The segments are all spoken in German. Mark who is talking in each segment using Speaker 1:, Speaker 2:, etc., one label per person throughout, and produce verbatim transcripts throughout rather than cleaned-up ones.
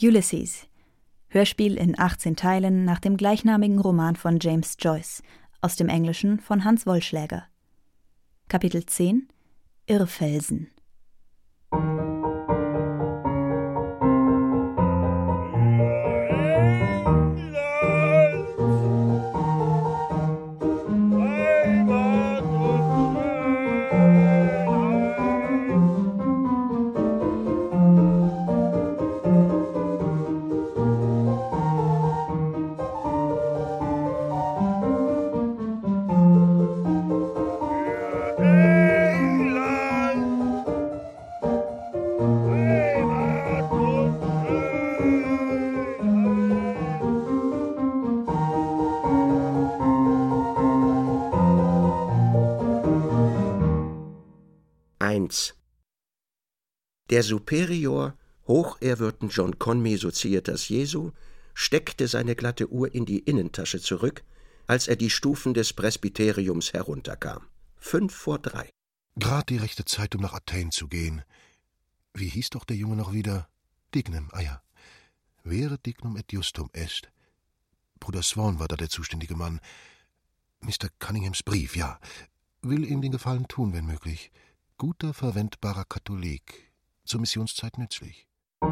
Speaker 1: Ulysses. Hörspiel in achtzehn Teilen nach dem gleichnamigen Roman von James Joyce, aus dem Englischen von Hans Wollschläger. Kapitel zehn. Irrfelsen.
Speaker 2: Der Superior, hochehrwürden John Conmee Societas Jesu, steckte seine glatte Uhr in die Innentasche zurück, als er die Stufen des Presbyteriums herunterkam. Fünf vor drei.
Speaker 3: Grad die rechte Zeit, um nach Athen zu gehen. Wie hieß doch der Junge noch wieder? Dignum, ah ja. Vere dignum et justum est. Bruder Swan war da der zuständige Mann. Mister Cunninghams Brief, ja. Will ihm den Gefallen tun, wenn möglich. Guter, verwendbarer Katholik. Zur Missionszeit nützlich.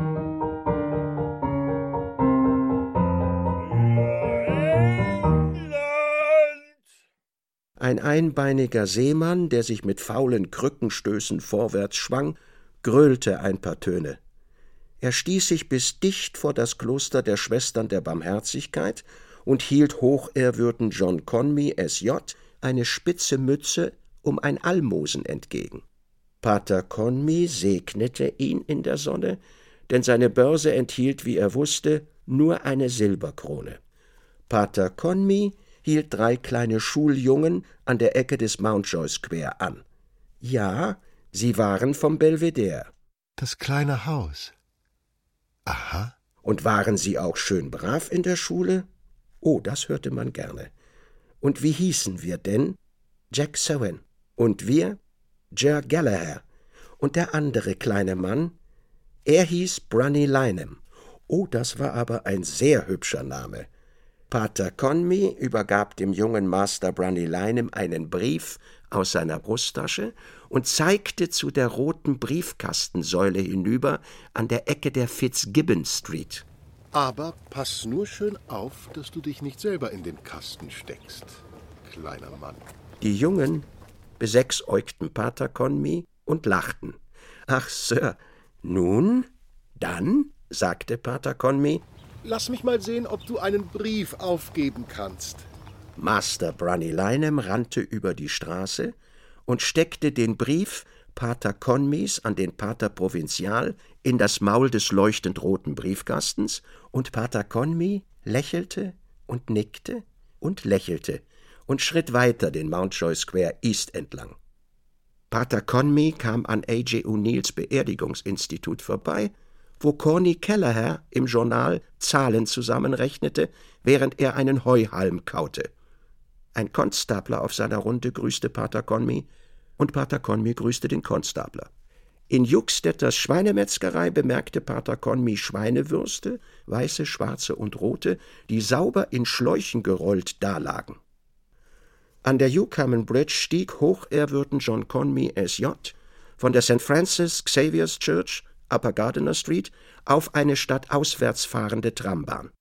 Speaker 2: Ein einbeiniger Seemann, der sich mit faulen Krückenstößen vorwärts schwang, gröhlte ein paar Töne. Er stieß sich bis dicht vor das Kloster der Schwestern der Barmherzigkeit und hielt hochehrwürden John Conmee S J eine spitze Mütze um ein Almosen entgegen. Pater Conmee segnete ihn in der Sonne, denn seine Börse enthielt, wie er wusste, nur eine Silberkrone. Pater Conmee hielt drei kleine Schuljungen an der Ecke des Mountjoy Square an. Ja, sie waren vom Belvedere.
Speaker 3: Das kleine Haus. Aha.
Speaker 2: Und waren sie auch schön brav in der Schule? Oh, das hörte man gerne. Und wie hießen wir denn? Jack Sowen. Und wir? Ger Gallagher. Und der andere kleine Mann? Er hieß Brunny Lynam. Oh, das war aber ein sehr hübscher Name. Pater Conmee übergab dem jungen Master Brunny Lynam einen Brief aus seiner Brusttasche und zeigte zu der roten Briefkastensäule hinüber an der Ecke der Fitzgibbon Street.
Speaker 3: Aber pass nur schön auf, dass du dich nicht selber in den Kasten steckst, kleiner Mann.
Speaker 2: Die Jungen besechsäugten Pater Conmee und lachten. »Ach, Sir, nun, dann«, sagte Pater Conmee.
Speaker 3: »Lass mich mal sehen, ob du einen Brief aufgeben kannst.«
Speaker 2: Master Brunny Lynam rannte über die Straße und steckte den Brief Pater Conmees an den Pater Provinzial in das Maul des leuchtend roten Briefkastens, und Pater Conmee lächelte und nickte und lächelte und schritt weiter den Mountjoy Square East entlang. Pater Conmee kam an A J O'Neills Beerdigungsinstitut vorbei, wo Corny Kelleher im Journal Zahlen zusammenrechnete, während er einen Heuhalm kaute. Ein Konstabler auf seiner Runde grüßte Pater Conmee, und Pater Conmee grüßte den Konstabler. In Juckstetters Schweinemetzgerei bemerkte Pater Conmee Schweinewürste, weiße, schwarze und rote, die sauber in Schläuchen gerollt dalagen. An der Newcomen Bridge stieg hochehrwürden John Conmee S J von der Saint Francis Xavier's Church, Upper Gardiner Street, auf eine stadtauswärts fahrende Trambahn.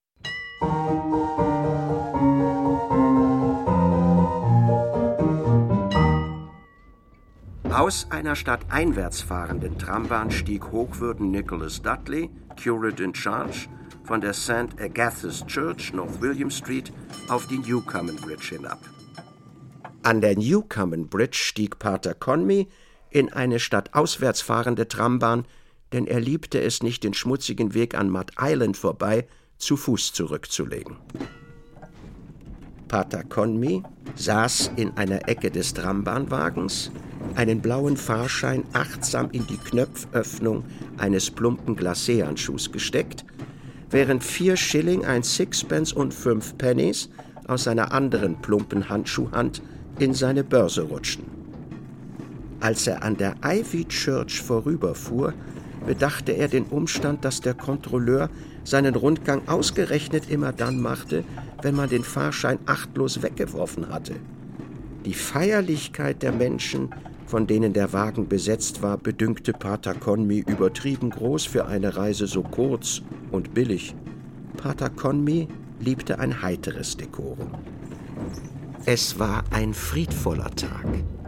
Speaker 2: Aus einer stadteinwärts fahrenden Trambahn stieg hochwürden Nicholas Dudley, Curate in Charge, von der Saint Agatha's Church, North William Street, auf die Newcomen Bridge hinab. An der Newcomen Bridge stieg Pater Conmee in eine stadtauswärts fahrende Trambahn, denn er liebte es nicht, den schmutzigen Weg an Mud Island vorbei zu Fuß zurückzulegen. Pater Conmee saß in einer Ecke des Trambahnwagens, einen blauen Fahrschein achtsam in die Knöpföffnung eines plumpen Glacéhandschuhs gesteckt, während vier Schilling, ein Sixpence und fünf Pennies aus seiner anderen plumpen Handschuhhand in seine Börse rutschten. Als er an der Ivy Church vorüberfuhr, bedachte er den Umstand, dass der Kontrolleur seinen Rundgang ausgerechnet immer dann machte, wenn man den Fahrschein achtlos weggeworfen hatte. Die Feierlichkeit der Menschen, von denen der Wagen besetzt war, bedünkte Pater Conmy übertrieben groß für eine Reise so kurz und billig. Pater Conmy liebte ein heiteres Dekorum. Es war ein friedvoller Tag.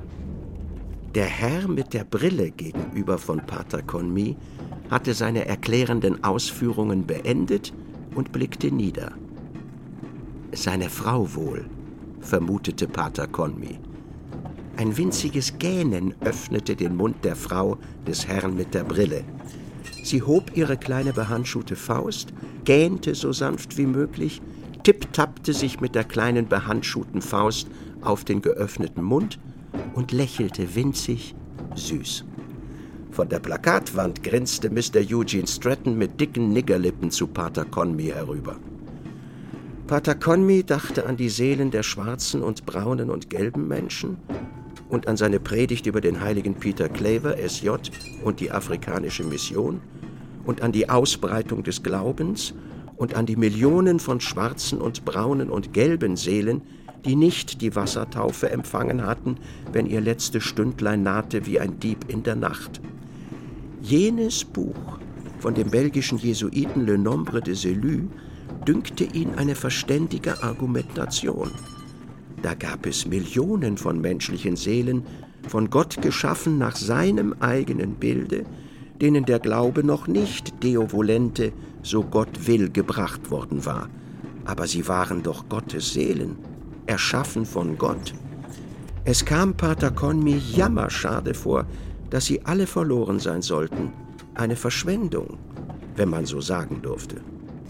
Speaker 2: Der Herr mit der Brille gegenüber von Pater Conmy hatte seine erklärenden Ausführungen beendet und blickte nieder. Seine Frau wohl, vermutete Pater Conmy. Ein winziges Gähnen öffnete den Mund der Frau des Herrn mit der Brille. Sie hob ihre kleine behandschuhte Faust, gähnte so sanft wie möglich, tipptappte sich mit der kleinen behandschuhten Faust auf den geöffneten Mund und lächelte winzig, süß. Von der Plakatwand grinste Mister Eugene Stratton mit dicken Niggerlippen zu Pater Conmy herüber. Pater Conmy dachte an die Seelen der schwarzen und braunen und gelben Menschen und an seine Predigt über den heiligen Peter Claver, S J, und die afrikanische Mission und an die Ausbreitung des Glaubens und an die Millionen von schwarzen und braunen und gelben Seelen, die nicht die Wassertaufe empfangen hatten, wenn ihr letztes Stündlein nahte wie ein Dieb in der Nacht. Jenes Buch von dem belgischen Jesuiten Le Nombre de Élus dünkte ihn eine verständige Argumentation. Da gab es Millionen von menschlichen Seelen, von Gott geschaffen nach seinem eigenen Bilde, denen der Glaube noch nicht Deo volente, so Gott will, gebracht worden war. Aber sie waren doch Gottes Seelen, erschaffen von Gott. Es kam Pater Conmy jammerschade vor, dass sie alle verloren sein sollten. Eine Verschwendung, wenn man so sagen durfte.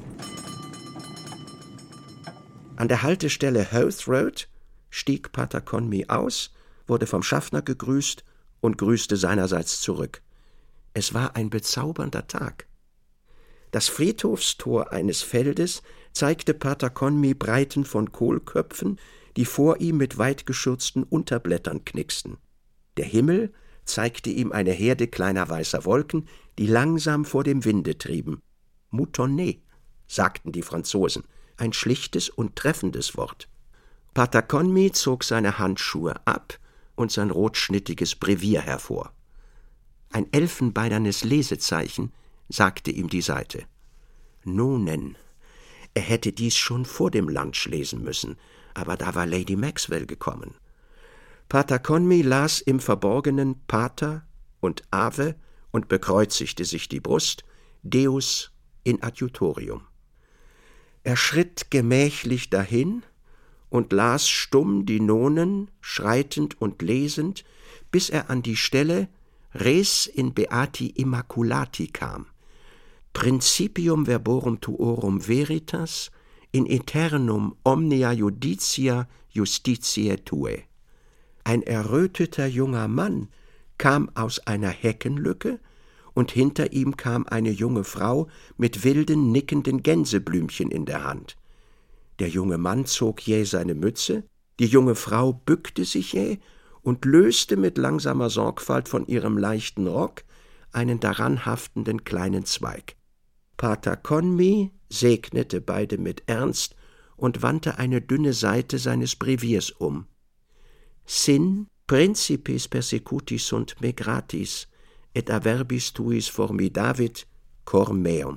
Speaker 2: An der Haltestelle Howth Road stieg Pater Conmy aus, wurde vom Schaffner gegrüßt und grüßte seinerseits zurück. Es war ein bezaubernder Tag. Das Friedhofstor eines Feldes zeigte Pater Conmy Breiten von Kohlköpfen, die vor ihm mit weitgeschürzten Unterblättern knicksten. Der Himmel zeigte ihm eine Herde kleiner weißer Wolken, die langsam vor dem Winde trieben. Moutonnet, sagten die Franzosen, ein schlichtes und treffendes Wort. Pater Conmy zog seine Handschuhe ab und sein rotschnittiges Brevier hervor. Ein elfenbeinernes Lesezeichen sagte ihm die Seite. Nonen. Er hätte dies schon vor dem Lunch lesen müssen, aber da war Lady Maxwell gekommen. Pater Conmy las im Verborgenen Pater und Ave und bekreuzigte sich die Brust, Deus in adjutorium. Er schritt gemächlich dahin und las stumm die Nonen, schreitend und lesend, bis er an die Stelle Res in beati immaculati kam. Principium verborum tuorum veritas, in aeternum omnia judicia justitiae tuae. Ein erröteter junger Mann kam aus einer Heckenlücke, und hinter ihm kam eine junge Frau mit wilden, nickenden Gänseblümchen in der Hand. Der junge Mann zog jäh seine Mütze, die junge Frau bückte sich jäh und löste mit langsamer Sorgfalt von ihrem leichten Rock einen daran haftenden kleinen Zweig. Pater Conmy segnete beide mit Ernst und wandte eine dünne Seite seines Breviers um. Sin principis persecutis sunt me gratis, et a verbis tuis formidavit cor meum.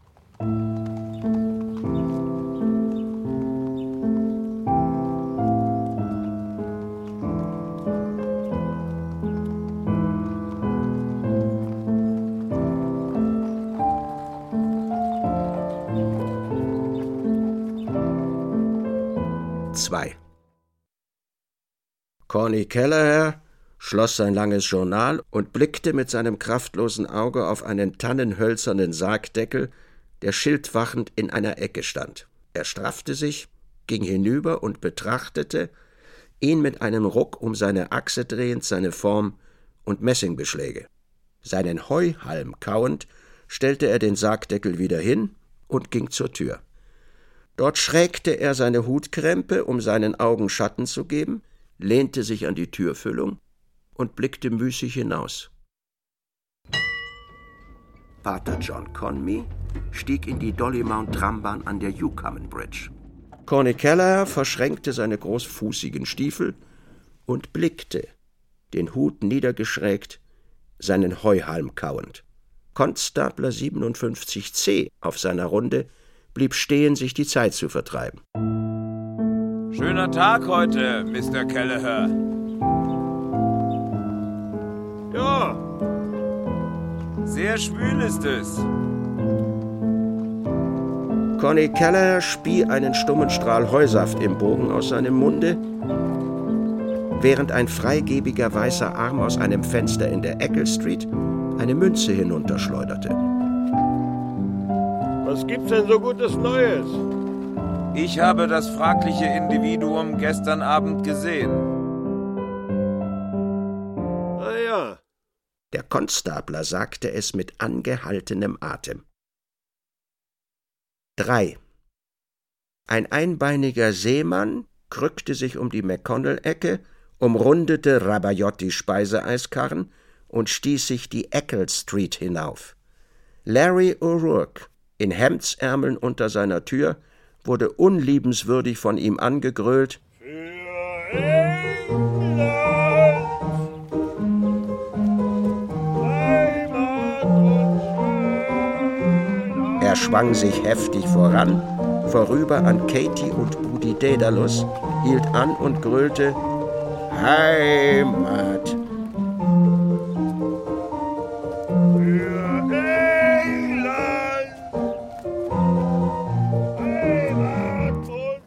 Speaker 2: zwei. Corny Kelleher schloss sein langes Journal und blickte mit seinem kraftlosen Auge auf einen tannenhölzernen Sargdeckel, der schildwachend in einer Ecke stand. Er straffte sich, ging hinüber und betrachtete, ihn mit einem Ruck um seine Achse drehend, seine Form und Messingbeschläge. Seinen Heuhalm kauend, stellte er den Sargdeckel wieder hin und ging zur Tür. Dort schrägte er seine Hutkrempe, um seinen Augen Schatten zu geben, lehnte sich an die Türfüllung und blickte müßig hinaus. Pater John Conmee stieg in die Dollymount-Trambahn an der Newcomen Bridge. Corny Kelleher verschränkte seine großfußigen Stiefel und blickte, den Hut niedergeschrägt, seinen Heuhalm kauend. Konstabler siebenundfünfzig C auf seiner Runde blieb stehen, sich die Zeit zu vertreiben.
Speaker 4: Schöner Tag heute, Mister Kelleher.
Speaker 5: Ja.
Speaker 4: Sehr schwül ist es.
Speaker 2: Corny Kelleher spie einen stummen Strahl Heusaft im Bogen aus seinem Munde, während ein freigebiger weißer Arm aus einem Fenster in der Eccles Street eine Münze hinunterschleuderte.
Speaker 5: Was gibt's denn so Gutes Neues?
Speaker 4: Ich habe das fragliche Individuum gestern Abend gesehen.
Speaker 5: Ah ja.
Speaker 2: Der Konstabler sagte es mit angehaltenem Atem. Drei. Ein einbeiniger Seemann krückte sich um die McConnell-Ecke, umrundete Rabaiotti-Speiseeiskarren und stieß sich die Eccles Street hinauf. Larry O'Rourke, in Hemdsärmeln unter seiner Tür, wurde unliebenswürdig von ihm angegrölt.
Speaker 5: Für England! Heimat und Schönheit!
Speaker 2: Er schwang sich heftig voran, vorüber an Katie und Budi Daedalus, hielt an und grölte Heimat.
Speaker 5: Für England! Heimat und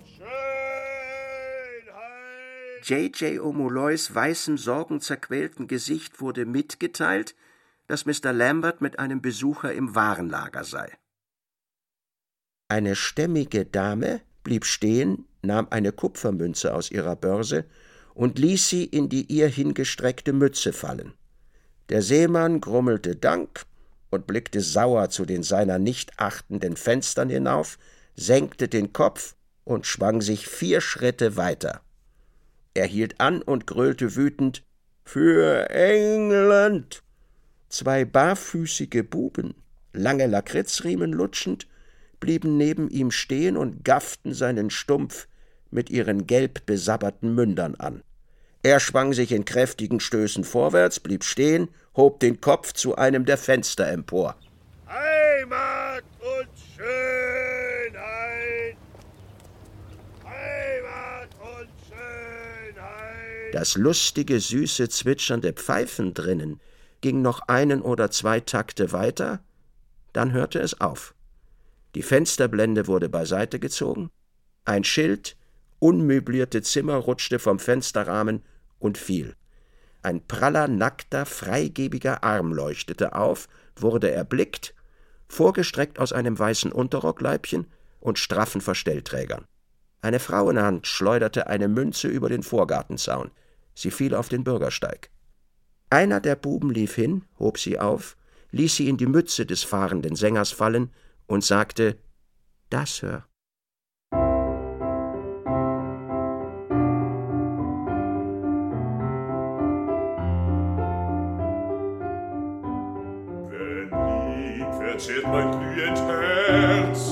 Speaker 5: Schönheit!
Speaker 2: J J O'Molloys weißem, sorgenzerquälten Gesicht wurde mitgeteilt, dass Mister Lambert mit einem Besucher im Warenlager sei. Eine stämmige Dame blieb stehen, nahm eine Kupfermünze aus ihrer Börse und ließ sie in die ihr hingestreckte Mütze fallen. Der Seemann grummelte Dank und blickte sauer zu den seiner nicht achtenden Fenstern hinauf, senkte den Kopf und schwang sich vier Schritte weiter. Er hielt an und grölte wütend: »Für England!« Zwei barfüßige Buben, lange Lakritzriemen lutschend, blieben neben ihm stehen und gafften seinen Stumpf mit ihren gelb besabberten Mündern an. Er schwang sich in kräftigen Stößen vorwärts, blieb stehen, hob den Kopf zu einem der Fenster empor.
Speaker 5: Heimat und Schönheit! Heimat und Schönheit!
Speaker 2: Das lustige, süße, zwitschernde Pfeifen drinnen ging noch einen oder zwei Takte weiter, dann hörte es auf. Die Fensterblende wurde beiseite gezogen, ein Schild, unmöblierte Zimmer rutschte vom Fensterrahmen und fiel. Ein praller, nackter, freigebiger Arm leuchtete auf, wurde erblickt, vorgestreckt aus einem weißen Unterrockleibchen und straffen Verstellträgern. Eine Frauenhand schleuderte eine Münze über den Vorgartenzaun. Sie fiel auf den Bürgersteig. Einer der Buben lief hin, hob sie auf, ließ sie in die Mütze des fahrenden Sängers fallen und sagte: »Das, Sir.«
Speaker 5: Wenn lieb verzehrt mein glühend Herz.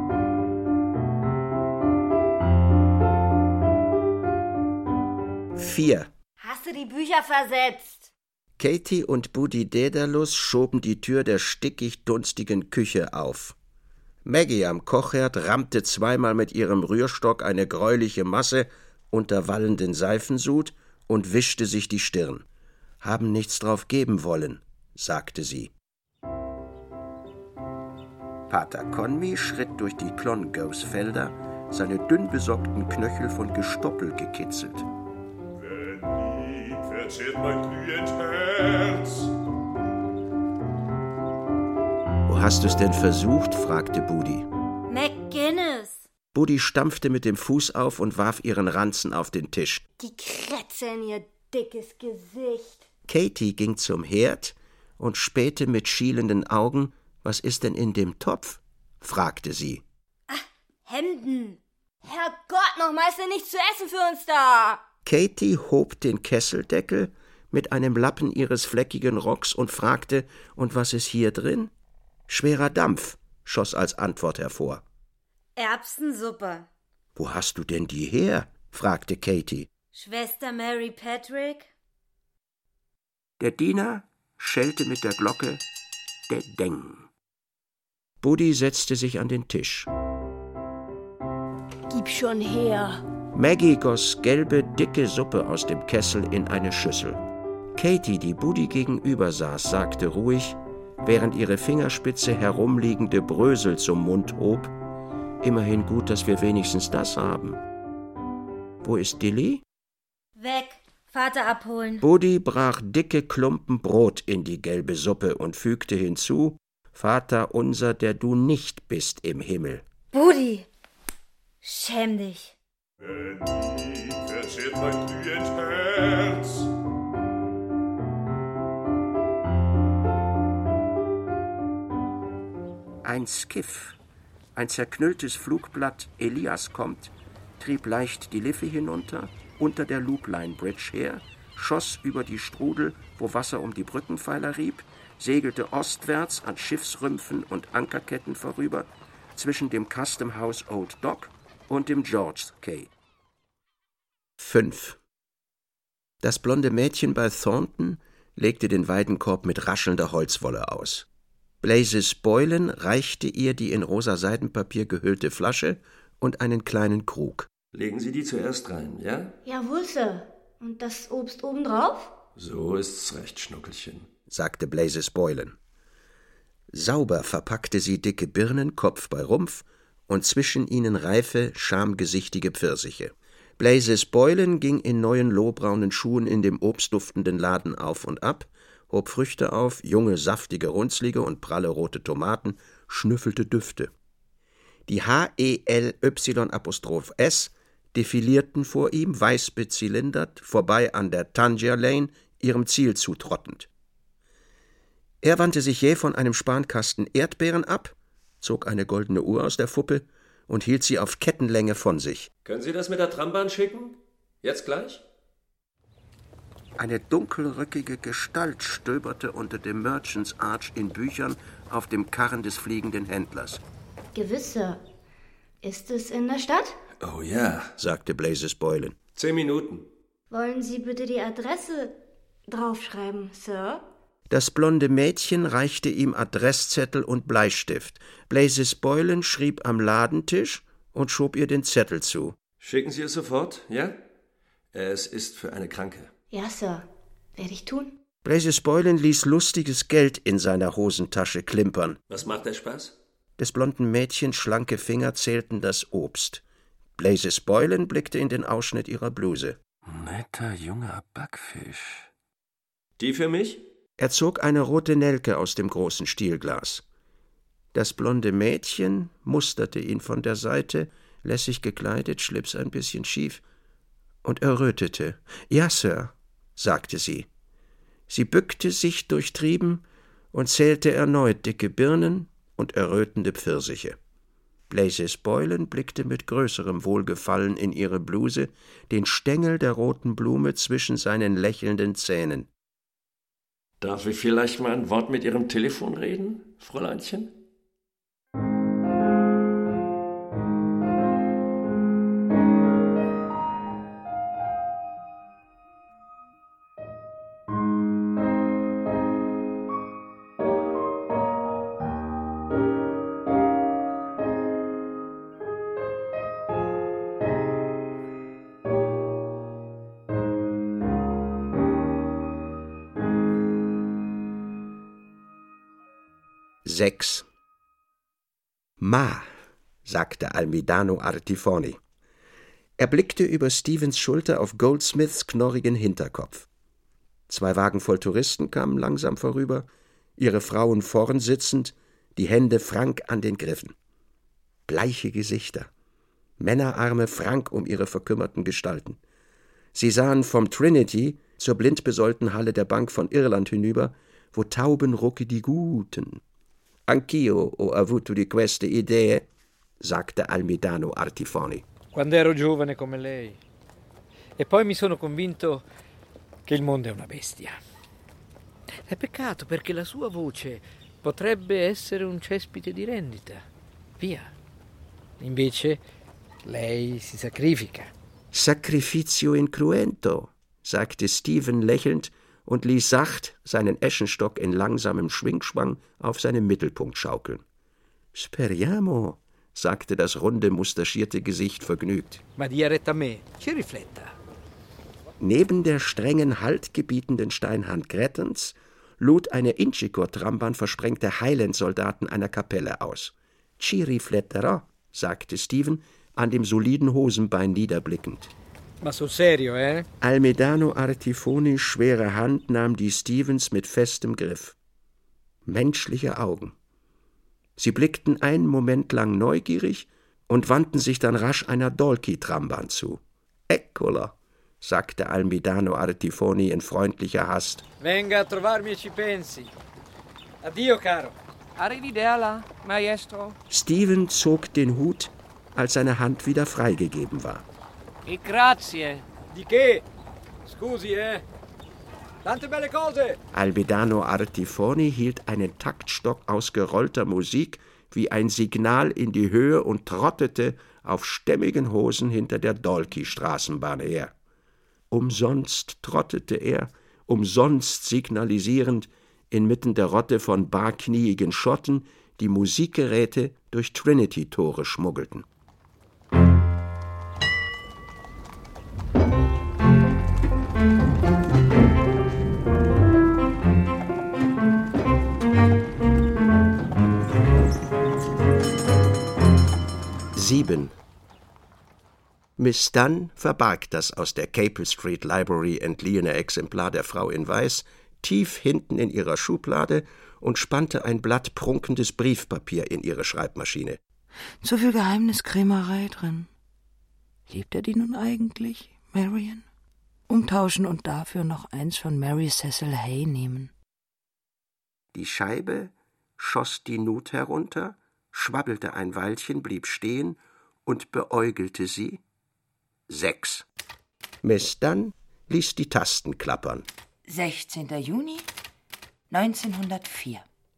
Speaker 2: Vier.
Speaker 6: Hast du die Bücher versetzt?
Speaker 2: Katie und Budi Daedalus schoben die Tür der stickig-dunstigen Küche auf. Maggie am Kochherd rammte zweimal mit ihrem Rührstock eine gräuliche Masse unter wallenden Seifensud und wischte sich die Stirn. »Haben nichts drauf geben wollen«, sagte sie. Pater Conmee schritt durch die Clongowes-Felder, seine dünn besockten Knöchel von Gestoppel gekitzelt.
Speaker 5: Wenn lieb verzehrt mein glühend Herz.
Speaker 2: »Wo hast du's denn versucht?« fragte Budi.
Speaker 6: McGinnis.
Speaker 2: Budi stampfte mit dem Fuß auf und warf ihren Ranzen auf den Tisch.
Speaker 6: Die Kratze in ihr dickes Gesicht.
Speaker 2: Katie ging zum Herd und spähte mit schielenden Augen. »Was ist denn in dem Topf?« fragte sie.
Speaker 6: Ach, Hemden. Herrgott, nochmal ist denn nichts zu essen für uns da.
Speaker 2: Katie hob den Kesseldeckel mit einem Lappen ihres fleckigen Rocks und fragte: »Und was ist hier drin?« Schwerer Dampf, schoss als Antwort hervor.
Speaker 6: Erbsensuppe.
Speaker 2: Wo hast du denn die her? Fragte Katie.
Speaker 6: Schwester Mary Patrick?
Speaker 2: Der Diener schellte mit der Glocke der Deng. Buddy setzte sich an den Tisch.
Speaker 6: Gib schon her.
Speaker 2: Maggie goss gelbe, dicke Suppe aus dem Kessel in eine Schüssel. Katie, die Buddy gegenüber saß, sagte ruhig, während ihre Fingerspitze herumliegende Brösel zum Mund hob, immerhin gut, dass wir wenigstens das haben. Wo ist Dilly?
Speaker 6: Weg. Vater abholen.
Speaker 2: Buddy brach dicke Klumpen Brot in die gelbe Suppe und fügte hinzu, Vater unser, der du nicht bist im Himmel.
Speaker 6: Buddy, schäm dich.
Speaker 5: Wenn die verzehrt mein glühend Herz.
Speaker 2: Ein Skiff, ein zerknülltes Flugblatt, Elias kommt, trieb leicht die Liffey hinunter, unter der Loopline Bridge her, schoss über die Strudel, wo Wasser um die Brückenpfeiler rieb, segelte ostwärts an Schiffsrümpfen und Ankerketten vorüber, zwischen dem Custom House Old Dock und dem George's Quay. fünf. Das blonde Mädchen bei Thornton legte den Weidenkorb mit raschelnder Holzwolle aus. Blazes Boylan reichte ihr die in rosa Seidenpapier gehüllte Flasche und einen kleinen Krug.
Speaker 7: Legen Sie die zuerst rein, ja?
Speaker 6: Jawohl, Sir. Und das Obst obendrauf?
Speaker 7: So ist's recht, Schnuckelchen,
Speaker 2: sagte Blazes Boylan. Sauber verpackte sie dicke Birnen, Kopf bei Rumpf, und zwischen ihnen reife, schamgesichtige Pfirsiche. Blazes Boylan ging in neuen lohbraunen Schuhen in dem obstduftenden Laden auf und ab, hob Früchte auf, junge, saftige Runzlige und pralle rote Tomaten, schnüffelte Düfte. Die H E L Y S defilierten vor ihm, weiß bezylindert, vorbei an der Tangier Lane, ihrem Ziel zutrottend. Er wandte sich jäh von einem Spankasten Erdbeeren ab, zog eine goldene Uhr aus der Fuppe und hielt sie auf Kettenlänge von sich.
Speaker 7: Können Sie das mit der Trambahn schicken? Jetzt gleich?
Speaker 2: Eine dunkelröckige Gestalt stöberte unter dem Merchants Arch in Büchern auf dem Karren des fliegenden Händlers.
Speaker 6: Gewiss, Sir. Ist es in der Stadt?
Speaker 7: Oh ja,
Speaker 2: sagte Blazes Boylan.
Speaker 7: Zehn Minuten.
Speaker 6: Wollen Sie bitte die Adresse draufschreiben, Sir?
Speaker 2: Das blonde Mädchen reichte ihm Adresszettel und Bleistift. Blazes Boylan schrieb am Ladentisch und schob ihr den Zettel zu.
Speaker 7: Schicken Sie es sofort, ja? Es ist für eine Kranke.
Speaker 6: Ja, Sir. Werde ich tun.
Speaker 2: Blazes Boylan ließ lustiges Geld in seiner Hosentasche klimpern.
Speaker 7: Was macht der Spaß?
Speaker 2: Des blonden Mädchens schlanke Finger zählten das Obst. Blazes Boylan blickte in den Ausschnitt ihrer Bluse.
Speaker 7: Netter junger Backfisch. Die für mich?
Speaker 2: Er zog eine rote Nelke aus dem großen Stielglas. Das blonde Mädchen musterte ihn von der Seite, lässig gekleidet, Schlips ein bisschen schief, und errötete. »Ja, Sir«, sagte sie. Sie bückte sich durchtrieben und zählte erneut dicke Birnen und errötende Pfirsiche. Blazes Boylan blickte mit größerem Wohlgefallen in ihre Bluse, den Stängel der roten Blume zwischen seinen lächelnden Zähnen.
Speaker 7: Darf ich vielleicht mal ein Wort mit Ihrem Telefon reden, Fräuleinchen?
Speaker 2: Sechs. Ma, sagte Almidano Artifoni. Er blickte über Stevens Schulter auf Goldsmiths knorrigen Hinterkopf. Zwei Wagen voll Touristen kamen langsam vorüber, ihre Frauen vorn sitzend, die Hände frank an den Griffen. Bleiche Gesichter, Männerarme frank um ihre verkümmerten Gestalten. Sie sahen vom Trinity zur blindbesollten Halle der Bank von Irland hinüber, wo Taubenrucke die Guten. Anch'io ho avuto di queste idee, sagte Almidano Artifoni.
Speaker 8: Quando ero giovane come lei. E poi mi sono convinto che il mondo è una bestia. È peccato perché la sua voce potrebbe essere un cespite di rendita. Via. Invece lei si sacrifica.
Speaker 2: Sacrificio incruento, sagte Stephen lächelnd und ließ sacht seinen Eschenstock in langsamem Schwingschwang auf seinem Mittelpunkt schaukeln. Speriamo, sagte das runde, mustachierte Gesicht vergnügt.
Speaker 8: Ma dia retta a me, ci rifletta.
Speaker 2: Neben der strengen, haltgebietenden Steinhand Grettens lud eine Inchicore-Trambahn versprengte Highland-Soldaten einer Kapelle aus. Ci rifletterò, sagte Stephen, an dem soliden Hosenbein niederblickend.
Speaker 8: Ma sul serio, eh?
Speaker 2: Almedano Artifonis schwere Hand nahm die Stevens mit festem Griff. Menschliche Augen. Sie blickten einen Moment lang neugierig und wandten sich dann rasch einer Dalkey-Trambahn zu. Eccola, sagte Almedano Artifoni in freundlicher Hast.
Speaker 8: Venga a trovarmi e ci pensi. Addio, caro.
Speaker 9: Arrivederla, maestro.
Speaker 2: Stephen zog den Hut, als seine Hand wieder freigegeben war.
Speaker 9: E grazie.
Speaker 8: Di che? Scusi, eh? Tante belle cose.
Speaker 2: Almedano Artifoni hielt einen Taktstock aus gerollter Musik wie ein Signal in die Höhe und trottete auf stämmigen Hosen hinter der Dalkey-Straßenbahn her. Umsonst trottete er, umsonst signalisierend, inmitten der Rotte von barknieigen Schotten, die Musikgeräte durch Trinity-Tore schmuggelten. Sieben. Miss Dunn verbarg das aus der Capel Street Library entliehene Exemplar der Frau in Weiß tief hinten in ihrer Schublade und spannte ein Blatt prunkendes Briefpapier in ihre Schreibmaschine.
Speaker 10: Zu viel Geheimniskrämerei drin. Liebt er die nun eigentlich, Marion? Umtauschen und dafür noch eins von Mary Cecil Hay nehmen.
Speaker 2: Die Scheibe schoss die Nut herunter, schwabbelte ein Weilchen, blieb stehen und beäugelte sie. Sechs. Miss Dunn ließ die Tasten klappern.
Speaker 10: sechzehnter Juni neunzehnhundertvier.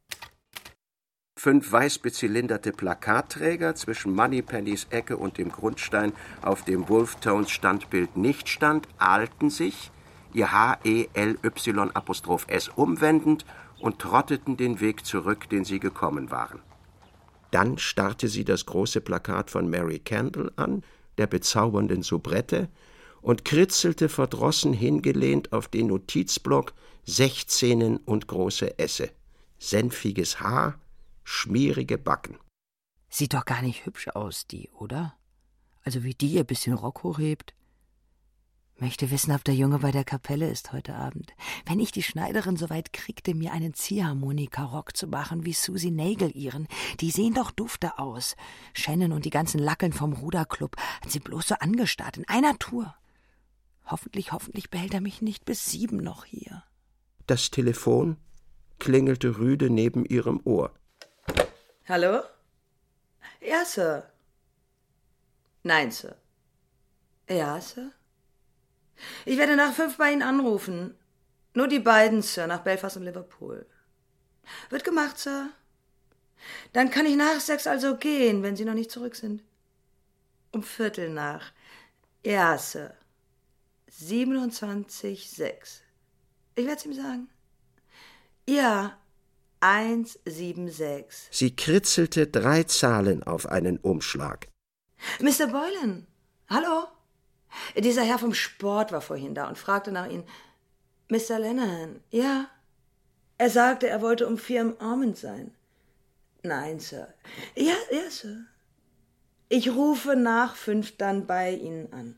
Speaker 2: Fünf weiß bezylinderte Plakatträger zwischen Moneypennys Ecke und dem Grundstein, auf dem Wolftones Standbild nicht stand, ahlten sich, ihr H E L Y S umwendend und trotteten den Weg zurück, den sie gekommen waren. Dann starrte sie das große Plakat von Mary Kendall an, der bezaubernden Soubrette, und kritzelte verdrossen hingelehnt auf den Notizblock Sechzehnen und große Esse. Senfiges Haar, schmierige Backen.
Speaker 10: Sieht doch gar nicht hübsch aus, die, oder? Also wie die ihr bisschen Rock hochhebt. Möchte wissen, ob der Junge bei der Kapelle ist heute Abend. Wenn ich die Schneiderin so weit kriegte, mir einen Ziehharmonika-Rock zu machen, wie Susie Nagel ihren. Die sehen doch dufte aus. Shannon und die ganzen Lackeln vom Ruderclub hat sie bloß so angestarrt in einer Tour. Hoffentlich, hoffentlich behält er mich nicht bis sieben noch hier.
Speaker 2: Das Telefon klingelte rüde neben ihrem Ohr.
Speaker 10: Hallo? Ja, Sir. Nein, Sir. Ja, Sir? Ich werde nach fünf bei Ihnen anrufen. Nur die beiden, Sir, nach Belfast und Liverpool. Wird gemacht, Sir. Dann kann ich nach sechs also gehen, wenn Sie noch nicht zurück sind. Um Viertel nach. Ja, Sir. siebenundzwanzig sechs. Ich werde es ihm sagen. Ja, eins sieben sechs.
Speaker 2: Sie kritzelte drei Zahlen auf einen Umschlag.
Speaker 10: Mister Boylan, hallo? Dieser Herr vom Sport war vorhin da und fragte nach Ihnen. Mister Lennon, ja? Er sagte, er wollte um vier im Ormond sein. Nein, Sir. Ja, ja, Sir. Ich rufe nach fünf dann bei Ihnen an.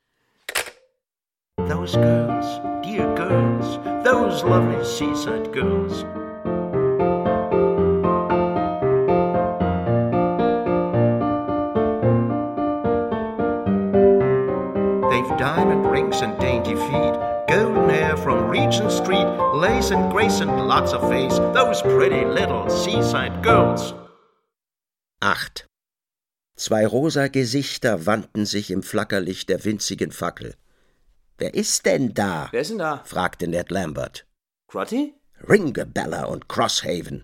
Speaker 11: Those girls, dear girls, those lovely seaside girls. They've diamond rings and dainty feet, golden hair from Regent Street, lace and grace and lots of face, those pretty little seaside girls.
Speaker 2: Acht. Zwei rosa Gesichter wandten sich im Flackerlicht der winzigen Fackel. »Wer ist denn da?«
Speaker 12: Wer ist denn da?«
Speaker 2: fragte Ned Lambert.
Speaker 12: »Crotty?«
Speaker 2: »Ringabeller und Crosshaven.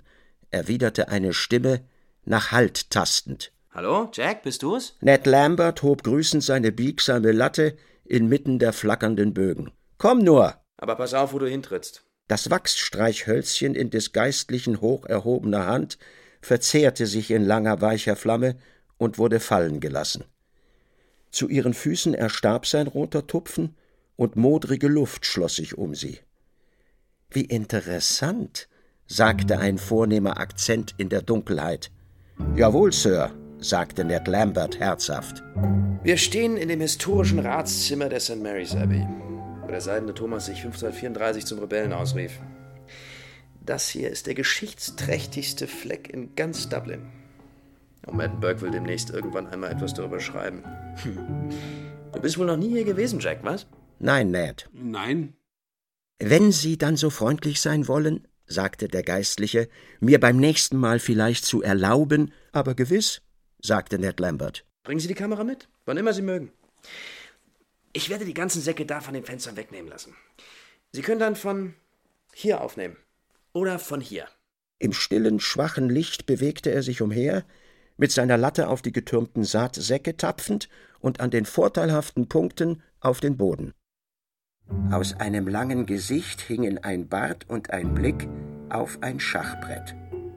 Speaker 2: erwiderte eine Stimme, nach Halt tastend.
Speaker 12: »Hallo, Jack, bist du's?«
Speaker 2: Ned Lambert hob grüßend seine biegsame Latte inmitten der flackernden Bögen. »Komm nur!«
Speaker 12: »Aber pass auf, wo du hintrittst.«
Speaker 2: Das Wachsstreichhölzchen in des Geistlichen hoch erhobener Hand verzehrte sich in langer, weicher Flamme und wurde fallen gelassen. Zu ihren Füßen erstarb sein roter Tupfen, und modrige Luft schloss sich um sie. »Wie interessant«, sagte ein vornehmer Akzent in der Dunkelheit. »Jawohl, Sir«, sagte Ned Lambert herzhaft.
Speaker 12: »Wir stehen in dem historischen Ratszimmer der Saint Mary's Abbey, wo der seidene Thomas sich fünfzehnhundertvierunddreißig zum Rebellen ausrief. Das hier ist der geschichtsträchtigste Fleck in ganz Dublin. Und Madden Burke will demnächst irgendwann einmal etwas darüber schreiben. Hm. Du bist wohl noch nie hier gewesen, Jack, was?«
Speaker 2: »Nein, Ned.«
Speaker 5: »Nein.«
Speaker 2: »Wenn Sie dann so freundlich sein wollen«, sagte der Geistliche, »mir beim nächsten Mal vielleicht zu erlauben, aber gewiss«, sagte Ned Lambert.
Speaker 12: »Bringen Sie die Kamera mit, wann immer Sie mögen. Ich werde die ganzen Säcke da von den Fenstern wegnehmen lassen. Sie können dann von hier aufnehmen. Oder von hier.«
Speaker 2: Im stillen, schwachen Licht bewegte er sich umher, mit seiner Latte auf die getürmten Saatsäcke tapfend und an den vorteilhaften Punkten auf den Boden. Aus einem langen Gesicht hingen ein Bart und ein Blick auf ein Schachbrett.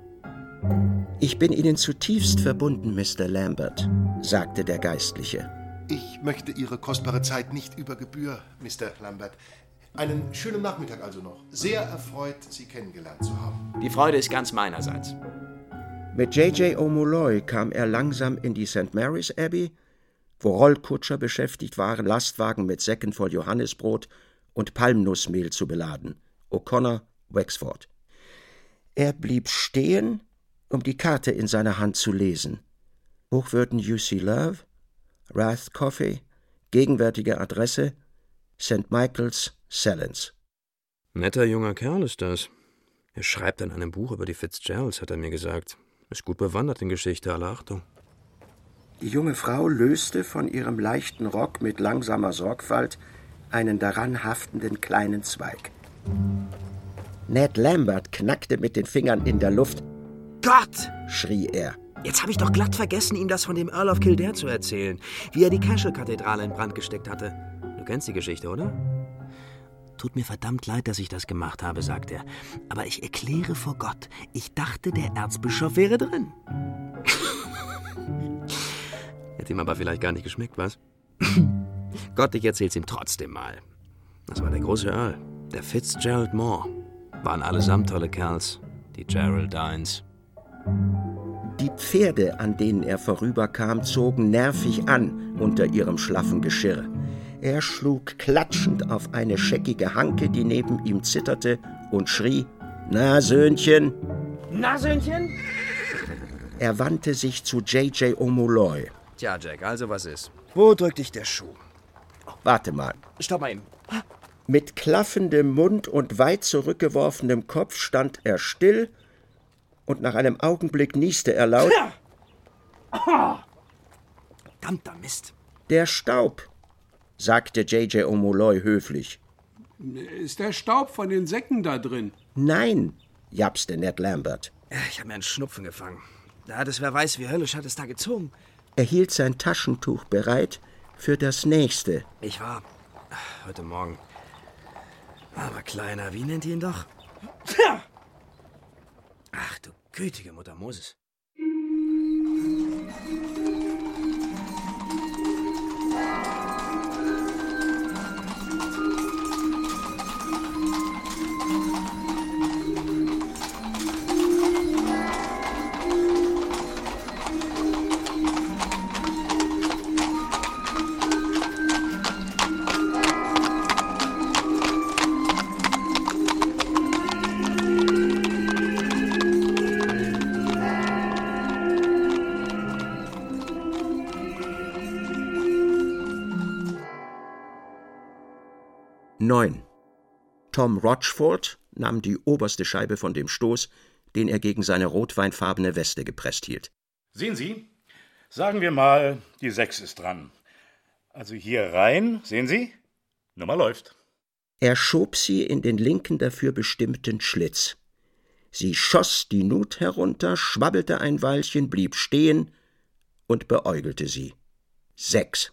Speaker 2: »Ich bin Ihnen zutiefst verbunden, Mister Lambert«, sagte der Geistliche.
Speaker 3: »Ich möchte Ihre kostbare Zeit nicht über Gebühr, Mister Lambert. Einen schönen Nachmittag also noch. Sehr erfreut, Sie kennengelernt zu haben.«
Speaker 12: »Die Freude ist ganz meinerseits.«
Speaker 2: Mit J J O'Molloy kam er langsam in die Saint Mary's Abbey, wo Rollkutscher beschäftigt waren, Lastwagen mit Säcken voll Johannisbrot und Palmnussmehl zu beladen. O'Connor, Wexford. Er blieb stehen, um die Karte in seiner Hand zu lesen. Hochwürden U C Love, Rath Coffee, gegenwärtige Adresse Sankt Michael's, Sellens.
Speaker 12: »Netter junger Kerl ist das. Er schreibt an einem Buch über die Fitzgeralds, hat er mir gesagt. Ist gut bewandert in Geschichte, aller Achtung.«
Speaker 2: Die junge Frau löste von ihrem leichten Rock mit langsamer Sorgfalt einen daran haftenden kleinen Zweig. Ned Lambert knackte mit den Fingern in der Luft.
Speaker 12: »Gott«,
Speaker 2: schrie er.
Speaker 12: »Jetzt habe ich doch glatt vergessen, ihm das von dem Earl of Kildare zu erzählen, wie er die Cashel-Kathedrale in Brand gesteckt hatte. Du kennst die Geschichte, oder?« »Tut mir verdammt leid, dass ich das gemacht habe«, sagt er. »Aber ich erkläre vor Gott, ich dachte, der Erzbischof wäre drin.« Hätte ihm aber vielleicht gar nicht geschmeckt, was? Gott, ich erzähl's ihm trotzdem mal. Das war der große Earl, der Fitzgerald Moore. Waren allesamt tolle Kerls, die Geraldines.
Speaker 2: Die Pferde, an denen er vorüberkam, zogen nervig an unter ihrem schlaffen Geschirr. Er schlug klatschend auf eine scheckige Hanke, die neben ihm zitterte, und schrie, »Na, Söhnchen!«
Speaker 12: »Na, Söhnchen?«
Speaker 2: Er wandte sich zu J J O'Molloy.
Speaker 12: »Tja, Jack, also was ist? Wo drückt dich der Schuh?«
Speaker 2: Oh, »Warte mal.«
Speaker 12: »Stopp mal eben.«
Speaker 2: Mit klaffendem Mund und weit zurückgeworfenem Kopf stand er still, und nach einem Augenblick nieste er laut.
Speaker 12: »Verdammter Mist!« »Der
Speaker 2: Staub«, sagte J J O'Molloy höflich.
Speaker 5: »Ist der Staub von den Säcken da drin?«
Speaker 2: »Nein«, japste Ned Lambert.
Speaker 12: »Ich habe mir einen Schnupfen gefangen. Da das wer weiß, wie höllisch hat es da gezogen.«
Speaker 2: Er hielt sein Taschentuch bereit für das Nächste.
Speaker 12: »Ich war heute Morgen. Aber Kleiner, wie nennt ihr ihn doch?« »Ach du gütige Mutter Moses.«
Speaker 2: neun. Tom Rochford nahm die oberste Scheibe von dem Stoß, den er gegen seine rotweinfarbene Weste gepresst hielt.
Speaker 13: Sehen Sie, sagen wir mal, die sechs ist dran. Also hier rein, sehen Sie? Nummer läuft.
Speaker 2: Er schob sie in den linken dafür bestimmten Schlitz. Sie schoss die Nut herunter, schwabbelte ein Weilchen, blieb stehen und beäugelte sie. Sechs.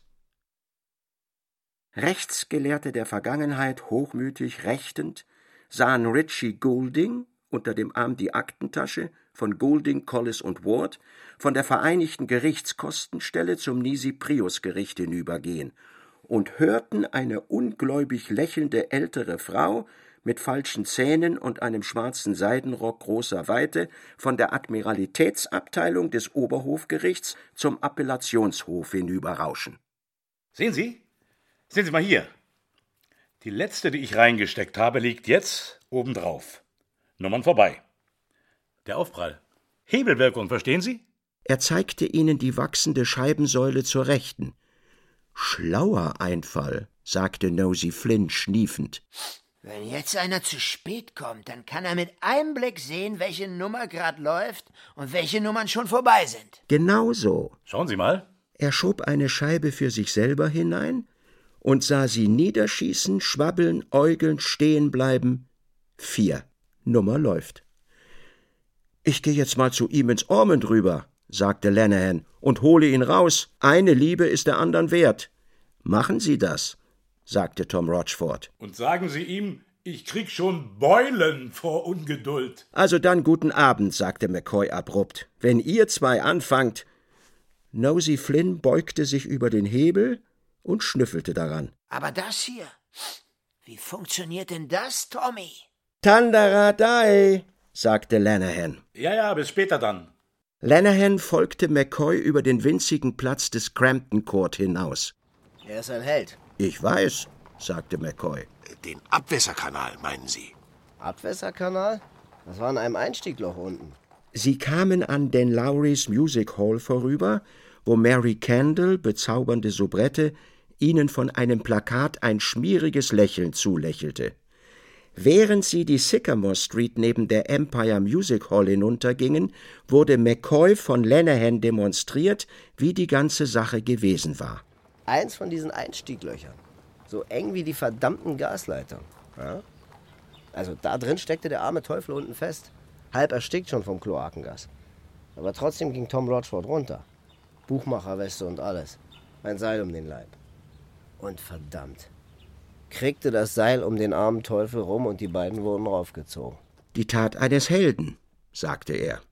Speaker 2: Rechtsgelehrte der Vergangenheit, hochmütig rechtend, sahen Ritchie Goulding, unter dem Arm die Aktentasche, von Goulding, Collis und Ward, von der Vereinigten Gerichtskostenstelle zum Nisi-Prius-Gericht hinübergehen und hörten eine ungläubig lächelnde ältere Frau mit falschen Zähnen und einem schwarzen Seidenrock großer Weite von der Admiralitätsabteilung des Oberhofgerichts zum Appellationshof hinüberrauschen.
Speaker 13: Sehen Sie? Sehen Sie mal hier. Die letzte, die ich reingesteckt habe, liegt jetzt obendrauf. Nummern vorbei. Der Aufprall. Hebelwirkung, verstehen Sie?
Speaker 2: Er zeigte ihnen die wachsende Scheibensäule zur Rechten. Schlauer Einfall, sagte Nosey Flynn schniefend.
Speaker 14: Wenn jetzt einer zu spät kommt, dann kann er mit einem Blick sehen, welche Nummer gerade läuft und welche Nummern schon vorbei sind.
Speaker 2: Genau so.
Speaker 13: Schauen Sie mal.
Speaker 2: Er schob eine Scheibe für sich selber hinein und sah sie niederschießen, schwabbeln, äugeln, stehen bleiben. Vier. Nummer läuft. »Ich gehe jetzt mal zu ihm ins Ormond rüber«, sagte Lanahan, »und hole ihn raus. Eine Liebe ist der anderen wert.« »Machen Sie das«, sagte Tom Rochford.
Speaker 13: »Und sagen Sie ihm, ich krieg schon Beulen vor Ungeduld.«
Speaker 2: »Also dann guten Abend«, sagte McCoy abrupt. »Wenn ihr zwei anfangt...« Nosey Flynn beugte sich über den Hebel und schnüffelte daran.
Speaker 14: »Aber das hier, wie funktioniert denn das, Tommy?«
Speaker 2: »Tandaradai«, sagte Lanahan.
Speaker 13: »Ja, ja, bis später dann.«
Speaker 2: Lanahan folgte McCoy über den winzigen Platz des Crampton Court hinaus.
Speaker 15: Er ist ein Held.
Speaker 2: »Ich weiß«, sagte McCoy.
Speaker 3: »Den Abwässerkanal, meinen Sie?«
Speaker 15: »Abwässerkanal? Das war an einem Einstiegloch unten.«
Speaker 2: Sie kamen an den Lowrys Music Hall vorüber, wo Mary Kendall, bezaubernde Soubrette, ihnen von einem Plakat ein schmieriges Lächeln zulächelte. Während sie die Sycamore Street neben der Empire Music Hall hinuntergingen, wurde McCoy von Lanahan demonstriert, wie die ganze Sache gewesen war.
Speaker 15: Eins von diesen Einstieglöchern. So eng wie die verdammten Gasleitern. Ja? Also da drin steckte der arme Teufel unten fest. Halb erstickt schon vom Kloakengas. Aber trotzdem ging Tom Rochford runter. Buchmacherweste und alles. Ein Seil um den Leib. Und verdammt. Kriegte das Seil um den armen Teufel rum und die beiden wurden raufgezogen.
Speaker 2: »Die Tat eines Helden«, sagte er.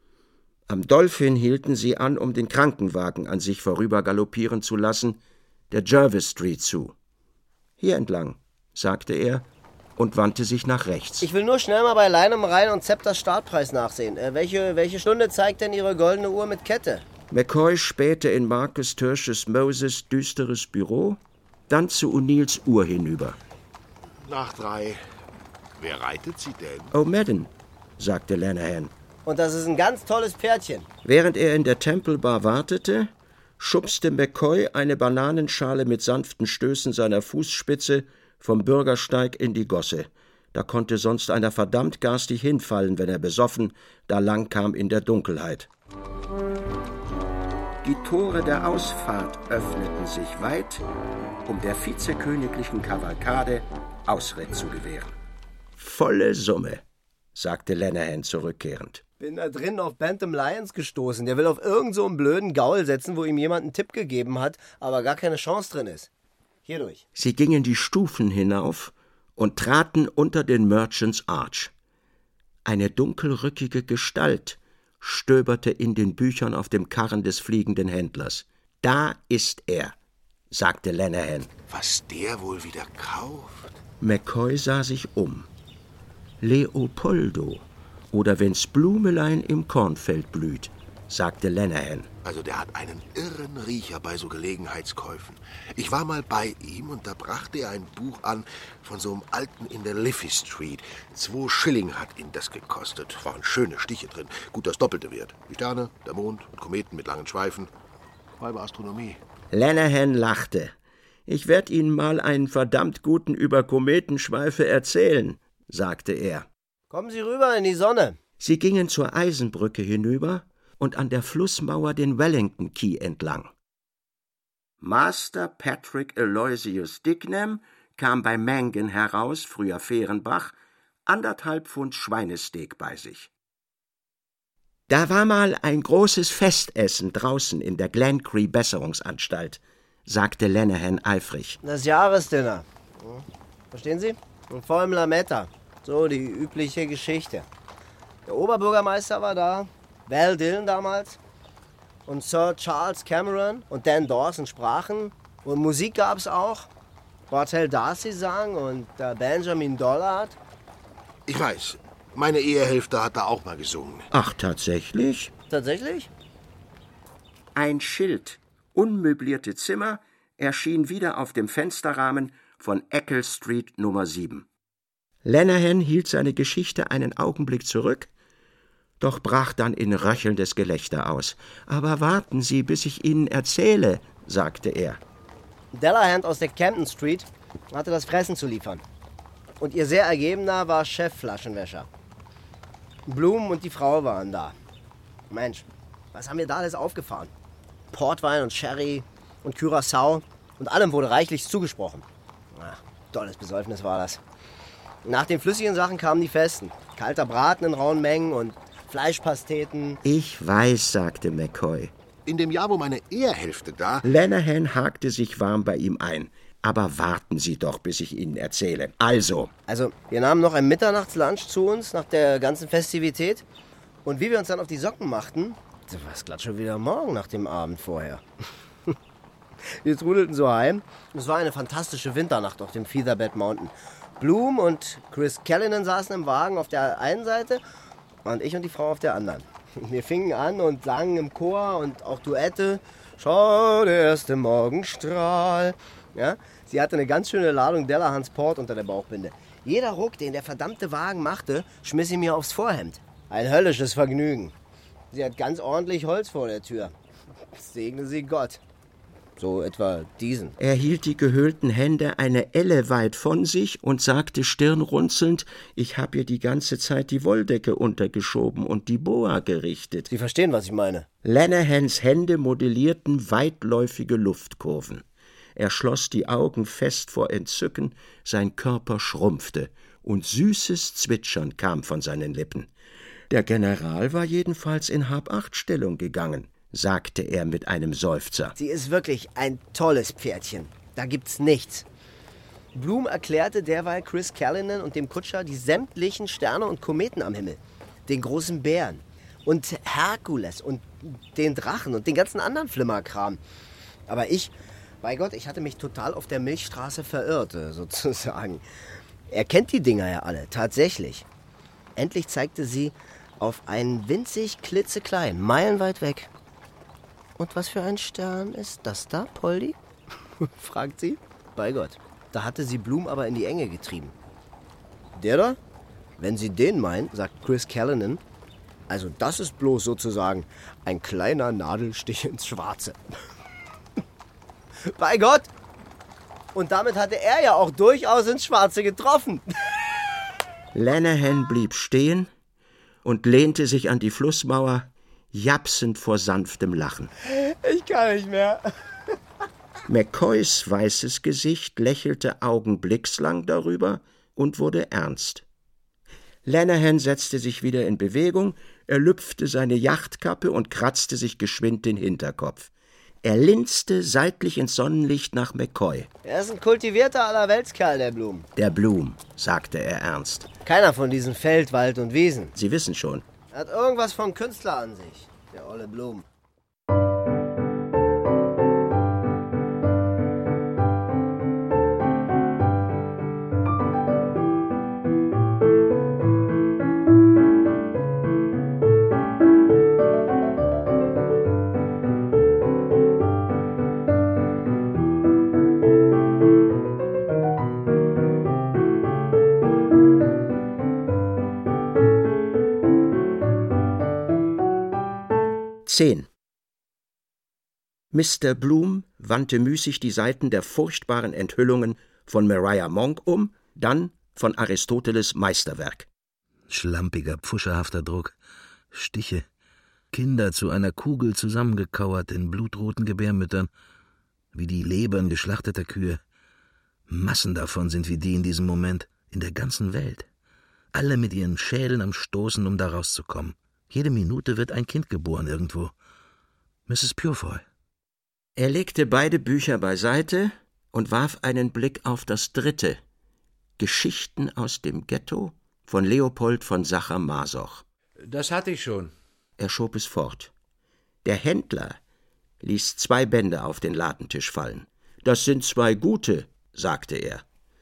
Speaker 2: Am Dolphin hielten sie an, um den Krankenwagen an sich vorüber galoppieren zu lassen, der Jervis Street zu. »Hier entlang«, sagte er und wandte sich nach rechts.
Speaker 15: »Ich will nur schnell mal bei Lynham rein und Zepters Startpreis nachsehen. Äh, welche, welche Stunde zeigt denn Ihre goldene Uhr mit Kette?«
Speaker 2: McCoy spähte in Marcus Tertius Moses' düsteres Büro, dann zu O'Neills Uhr hinüber.
Speaker 3: »Nach drei. Wer reitet sie denn?«
Speaker 2: »O'Madden«, sagte Lanahan.
Speaker 15: »Und das ist ein ganz tolles Pferdchen.«
Speaker 2: Während er in der Temple Bar wartete, schubste McCoy eine Bananenschale mit sanften Stößen seiner Fußspitze vom Bürgersteig in die Gosse. Da konnte sonst einer verdammt garstig hinfallen, wenn er besoffen da lang kam in der Dunkelheit. Die Tore der Ausfahrt öffneten sich weit, um der vizeköniglichen Kavalkade Ausritt zu gewähren. »Volle Summe«, sagte Lanahan zurückkehrend.
Speaker 15: »Bin da drin auf Bantam Lions gestoßen. Der will auf irgend so einen blöden Gaul setzen, wo ihm jemand einen Tipp gegeben hat, aber gar keine Chance drin ist. Hier durch.«
Speaker 2: Sie gingen die Stufen hinauf und traten unter den Merchants Arch. Eine dunkelrückige Gestalt stöberte in den Büchern auf dem Karren des fliegenden Händlers. »Da ist er«, sagte Lanahan.
Speaker 3: »Was der wohl wieder kauft?«
Speaker 2: McCoy sah sich um. »Leopoldo, oder wenn's Blumelein im Kornfeld blüht«, sagte Lanahan.
Speaker 3: »Also der hat einen irren Riecher bei so Gelegenheitskäufen. Ich war mal bei ihm und da brachte er ein Buch an von so einem Alten in der Liffey Street. Zwei Schilling hat ihn das gekostet. Waren schöne Stiche drin, gut das Doppelte wert. Die Sterne, der Mond und Kometen mit langen Schweifen. War über Astronomie.«
Speaker 2: Lanahan lachte. »Ich werd Ihnen mal einen verdammt guten über Kometenschweife erzählen«, sagte er.
Speaker 15: »Kommen Sie rüber in die Sonne.«
Speaker 2: Sie gingen zur Eisenbrücke hinüber und an der Flussmauer den Wellington Quay entlang. Master Patrick Aloysius Dignam kam bei Mangan heraus, früher Fehrenbach, anderthalb Pfund Schweinesteak bei sich. »Da war mal ein großes Festessen draußen in der Glencree-Besserungsanstalt«, sagte Lenihan eifrig.
Speaker 15: Das Jahresdinner. Verstehen Sie? Und vor allem Lametta. So die übliche Geschichte. Der Oberbürgermeister war da, Val Dillon damals und Sir Charles Cameron und Dan Dawson sprachen und Musik gab's auch. Bartell D'Arcy sang und der Benjamin Dollard.
Speaker 3: Ich weiß, meine Ehehälfte hat da auch mal gesungen.
Speaker 2: Ach, tatsächlich?
Speaker 15: Tatsächlich?
Speaker 2: Ein Schild, unmöblierte Zimmer, erschien wieder auf dem Fensterrahmen von Eccles Street Nummer sieben. Lenihan hielt seine Geschichte einen Augenblick zurück, doch brach dann in röchelndes Gelächter aus. »Aber warten Sie, bis ich Ihnen erzähle«, sagte er.
Speaker 15: Delahunt aus der Camden Street hatte das Fressen zu liefern. Und ihr sehr ergebener war Chefflaschenwäscher. Bloom und die Frau waren da. Mensch, was haben wir da alles aufgefahren? Portwein und Sherry und Curaçao und allem wurde reichlich zugesprochen. Ach, tolles Besäufnis war das. Nach den flüssigen Sachen kamen die Festen. Kalter Braten in rauen Mengen und Fleischpasteten.
Speaker 2: »Ich weiß«, sagte McCoy.
Speaker 3: In dem Jahr, wo meine Ehehälfte da...
Speaker 2: Lenihan hakte sich warm bei ihm ein. »Aber warten Sie doch, bis ich Ihnen erzähle. Also...«
Speaker 15: Also, wir nahmen noch ein Mitternachtslunch zu uns nach der ganzen Festivität. Und wie wir uns dann auf die Socken machten, so war es glatt schon wieder morgen nach dem Abend vorher. Wir trudelten so heim. Es war eine fantastische Winternacht auf dem Featherbed Mountain. Bloom und Chris Callanan saßen im Wagen auf der einen Seite und ich und die Frau auf der anderen. Wir fingen an und sangen im Chor und auch Duette. Schau, der erste Morgenstrahl. Ja? Sie hatte eine ganz schöne Ladung Delahunts Port unter der Bauchbinde. Jeder Ruck, den der verdammte Wagen machte, schmiss sie mir aufs Vorhemd. Ein höllisches Vergnügen. Sie hat ganz ordentlich Holz vor der Tür. Segne sie Gott. So etwa diesen.
Speaker 2: Er hielt die gehöhlten Hände eine Elle weit von sich und sagte stirnrunzelnd, »Ich hab ihr die ganze Zeit die Wolldecke untergeschoben und die Boa gerichtet.«
Speaker 15: Sie verstehen, was ich meine.
Speaker 2: Lenihans Hände modellierten weitläufige Luftkurven. Er schloss die Augen fest vor Entzücken, sein Körper schrumpfte und süßes Zwitschern kam von seinen Lippen. Der General war jedenfalls in Hab-Acht-Stellung gegangen, sagte er mit einem Seufzer.
Speaker 15: Sie ist wirklich ein tolles Pferdchen. Da gibt's nichts. Bloom erklärte derweil Chris Callanan und dem Kutscher die sämtlichen Sterne und Kometen am Himmel. Den großen Bären und Herkules und den Drachen und den ganzen anderen Flimmerkram. Aber ich, bei Gott, ich hatte mich total auf der Milchstraße verirrt, sozusagen. Er kennt die Dinger ja alle, tatsächlich. Endlich zeigte sie auf einen winzig klitzeklein, meilenweit weg. »Und was für ein Stern ist das da, Poldi?« fragt sie. Bei Gott, da hatte sie Bloom aber in die Enge getrieben. »Der da? Wenn Sie den meinen«, sagt Chris Callanan, »also das ist bloß sozusagen ein kleiner Nadelstich ins Schwarze.« Bei Gott! Und damit hatte er ja auch durchaus ins Schwarze getroffen.
Speaker 2: Lenihan blieb stehen und lehnte sich an die Flussmauer, japsend vor sanftem Lachen.
Speaker 15: Ich kann nicht mehr.
Speaker 2: McCoys weißes Gesicht lächelte augenblickslang darüber und wurde ernst. Lenihan setzte sich wieder in Bewegung, er lüpfte seine Yachtkappe und kratzte sich geschwind den Hinterkopf. Er linste seitlich ins Sonnenlicht nach McCoy.
Speaker 15: Er ist ein kultivierter Allerweltskerl, der Bloom.
Speaker 2: Der Bloom, sagte er ernst.
Speaker 15: Keiner von diesen Feld-, Wald- und Wiesen.
Speaker 2: Sie wissen schon.
Speaker 15: Er hat irgendwas vom Künstler an sich, der olle Bloom.
Speaker 2: zehn. Mister Bloom wandte müßig die Seiten der furchtbaren Enthüllungen von Mariah Monk um, dann von Aristoteles Meisterwerk.
Speaker 16: Schlampiger, pfuscherhafter Druck, Stiche, Kinder zu einer Kugel zusammengekauert in blutroten Gebärmüttern, wie die Lebern geschlachteter Kühe. Massen davon sind wie die in diesem Moment, in der ganzen Welt. alle mit ihren Schädeln am Stoßen, um da rauszukommen. Jede Minute wird ein Kind geboren irgendwo. Misses Purefoy.
Speaker 2: Er legte beide Bücher beiseite und warf einen Blick auf das dritte, Geschichten aus dem Ghetto von Leopold von Sacher-Masoch.
Speaker 8: Das hatte ich schon.
Speaker 2: Er schob es fort. Der Händler ließ zwei Bände auf den Ladentisch fallen. »Das sind zwei gute«, sagte er.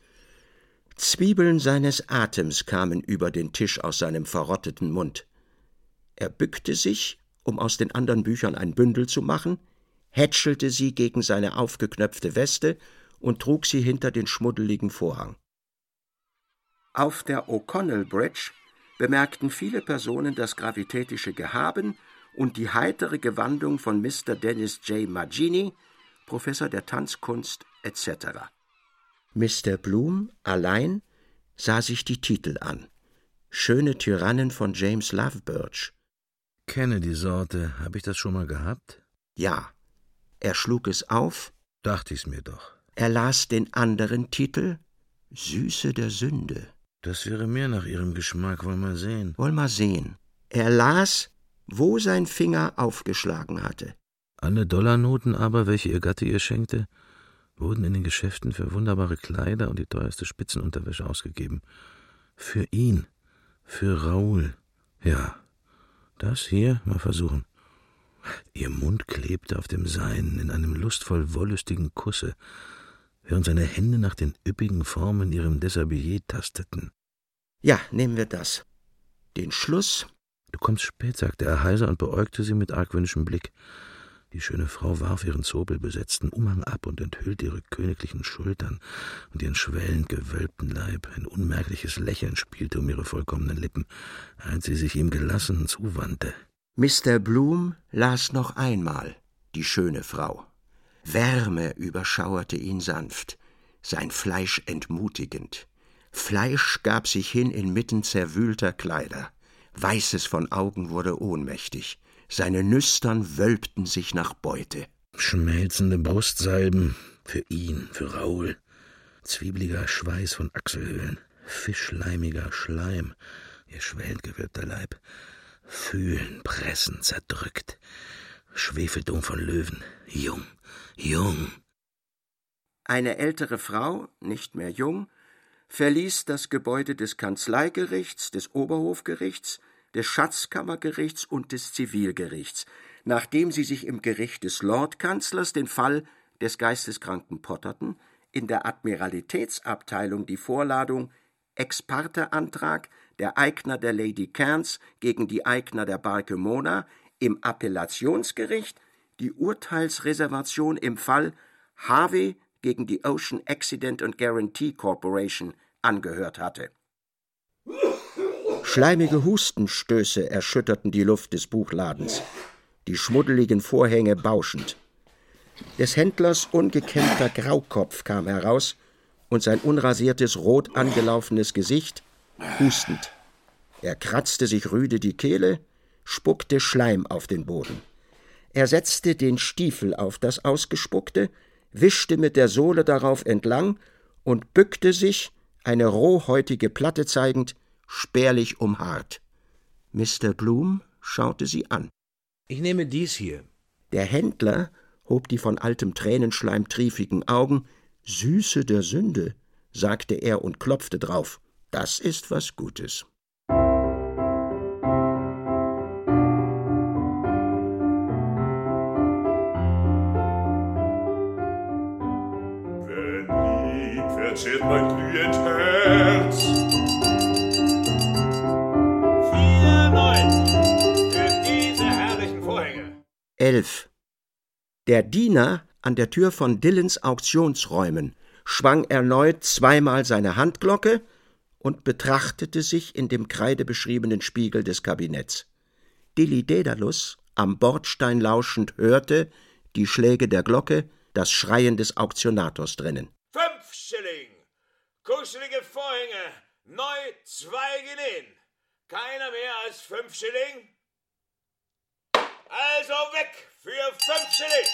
Speaker 2: Zwiebeln seines Atems kamen über den Tisch aus seinem verrotteten Mund. Er bückte sich, um aus den anderen Büchern ein Bündel zu machen, hätschelte sie gegen seine aufgeknöpfte Weste und trug sie hinter den schmuddeligen Vorhang. Auf der O'Connell Bridge bemerkten viele Personen das gravitätische Gehaben und die heitere Gewandung von Mister Dennis J. Maggini, Professor der Tanzkunst et cetera. Mister Bloom allein sah sich die Titel an. »Schöne Tyrannen« von James Lovebirch.
Speaker 16: Kenne die Sorte. Habe ich das schon mal gehabt?
Speaker 2: Ja. Er schlug es auf.
Speaker 16: Dachte ich's mir doch.
Speaker 2: Er las den anderen Titel, »Süße der Sünde«.
Speaker 16: Das wäre mehr nach Ihrem Geschmack. Wollen wir sehen.
Speaker 2: Wollen wir sehen. Er las, wo sein Finger aufgeschlagen hatte.
Speaker 16: Alle Dollarnoten aber, welche ihr Gatte ihr schenkte, wurden in den Geschäften für wunderbare Kleider und die teuerste Spitzenunterwäsche ausgegeben. Für ihn. Für Raoul. Ja. Das hier mal versuchen. Ihr Mund klebte auf dem seinen in einem lustvoll wollüstigen Kusse, während seine Hände nach den üppigen Formen ihrem Deshabillé tasteten.
Speaker 2: Ja, nehmen wir das. Den Schluss.
Speaker 16: Du kommst spät, sagte er heiser und beäugte sie mit argwöhnischem Blick. Die schöne Frau warf ihren zobelbesetzten Umhang ab und enthüllte ihre königlichen Schultern und ihren schwellend gewölbten Leib. Ein unmerkliches Lächeln spielte um ihre vollkommenen Lippen, als sie sich ihm gelassen zuwandte.
Speaker 2: Mister Bloom las noch einmal die schöne Frau. Wärme überschauerte ihn sanft, sein Fleisch entmutigend. Fleisch gab sich hin inmitten zerwühlter Kleider. Weißes von Augen wurde ohnmächtig. Seine Nüstern wölbten sich nach Beute.
Speaker 16: Schmelzende Brustsalben für ihn, für Raoul. Zwiebeliger Schweiß von Achselhöhlen. Fischleimiger Schleim, ihr schwellend gewölbter Leib. Fühlen, pressen, zerdrückt. Schwefeldom von Löwen. Jung, jung.
Speaker 2: Eine ältere Frau, nicht mehr jung, verließ das Gebäude des Kanzleigerichts, des Oberhofgerichts, des Schatzkammergerichts und des Zivilgerichts, nachdem sie sich im Gericht des Lordkanzlers den Fall des Geisteskranken Potterton, in der Admiralitätsabteilung die Vorladung Ex parte-Antrag der Eigner der Lady Cairns gegen die Eigner der Barke Mona, im Appellationsgericht die Urteilsreservation im Fall Harvey gegen die Ocean Accident and Guarantee Corporation angehört hatte. Schleimige Hustenstöße erschütterten die Luft des Buchladens, die schmuddeligen Vorhänge bauschend. Des Händlers ungekämmter Graukopf kam heraus und sein unrasiertes, rot angelaufenes Gesicht hustend. Er kratzte sich rüde die Kehle, spuckte Schleim auf den Boden. Er setzte den Stiefel auf das Ausgespuckte, wischte mit der Sohle darauf entlang und bückte sich, eine rohhäutige Platte zeigend, spärlich umhaart. Mister Bloom schaute sie an.
Speaker 8: Ich nehme dies hier.
Speaker 2: Der Händler hob die von altem Tränenschleim triefigen Augen. »Süße der Sünde«, sagte er und klopfte drauf. »Das ist was Gutes.«
Speaker 5: Wenn Lieb verzehrt mein glühend Herz.
Speaker 9: Vier neun für diese herrlichen Vorhänge.
Speaker 2: Elf. Der Diener an der Tür von Dillons Auktionsräumen schwang erneut zweimal seine Handglocke und betrachtete sich in dem kreidebeschriebenen Spiegel des Kabinetts. Dilly Daedalus, am Bordstein lauschend, hörte die Schläge der Glocke, das Schreien des Auktionators drinnen.
Speaker 9: Fünf Schilling. Kuschelige Vorhänge. Neu zwei genähen. Keiner mehr als fünf Schilling. Also weg für fünf Schilling.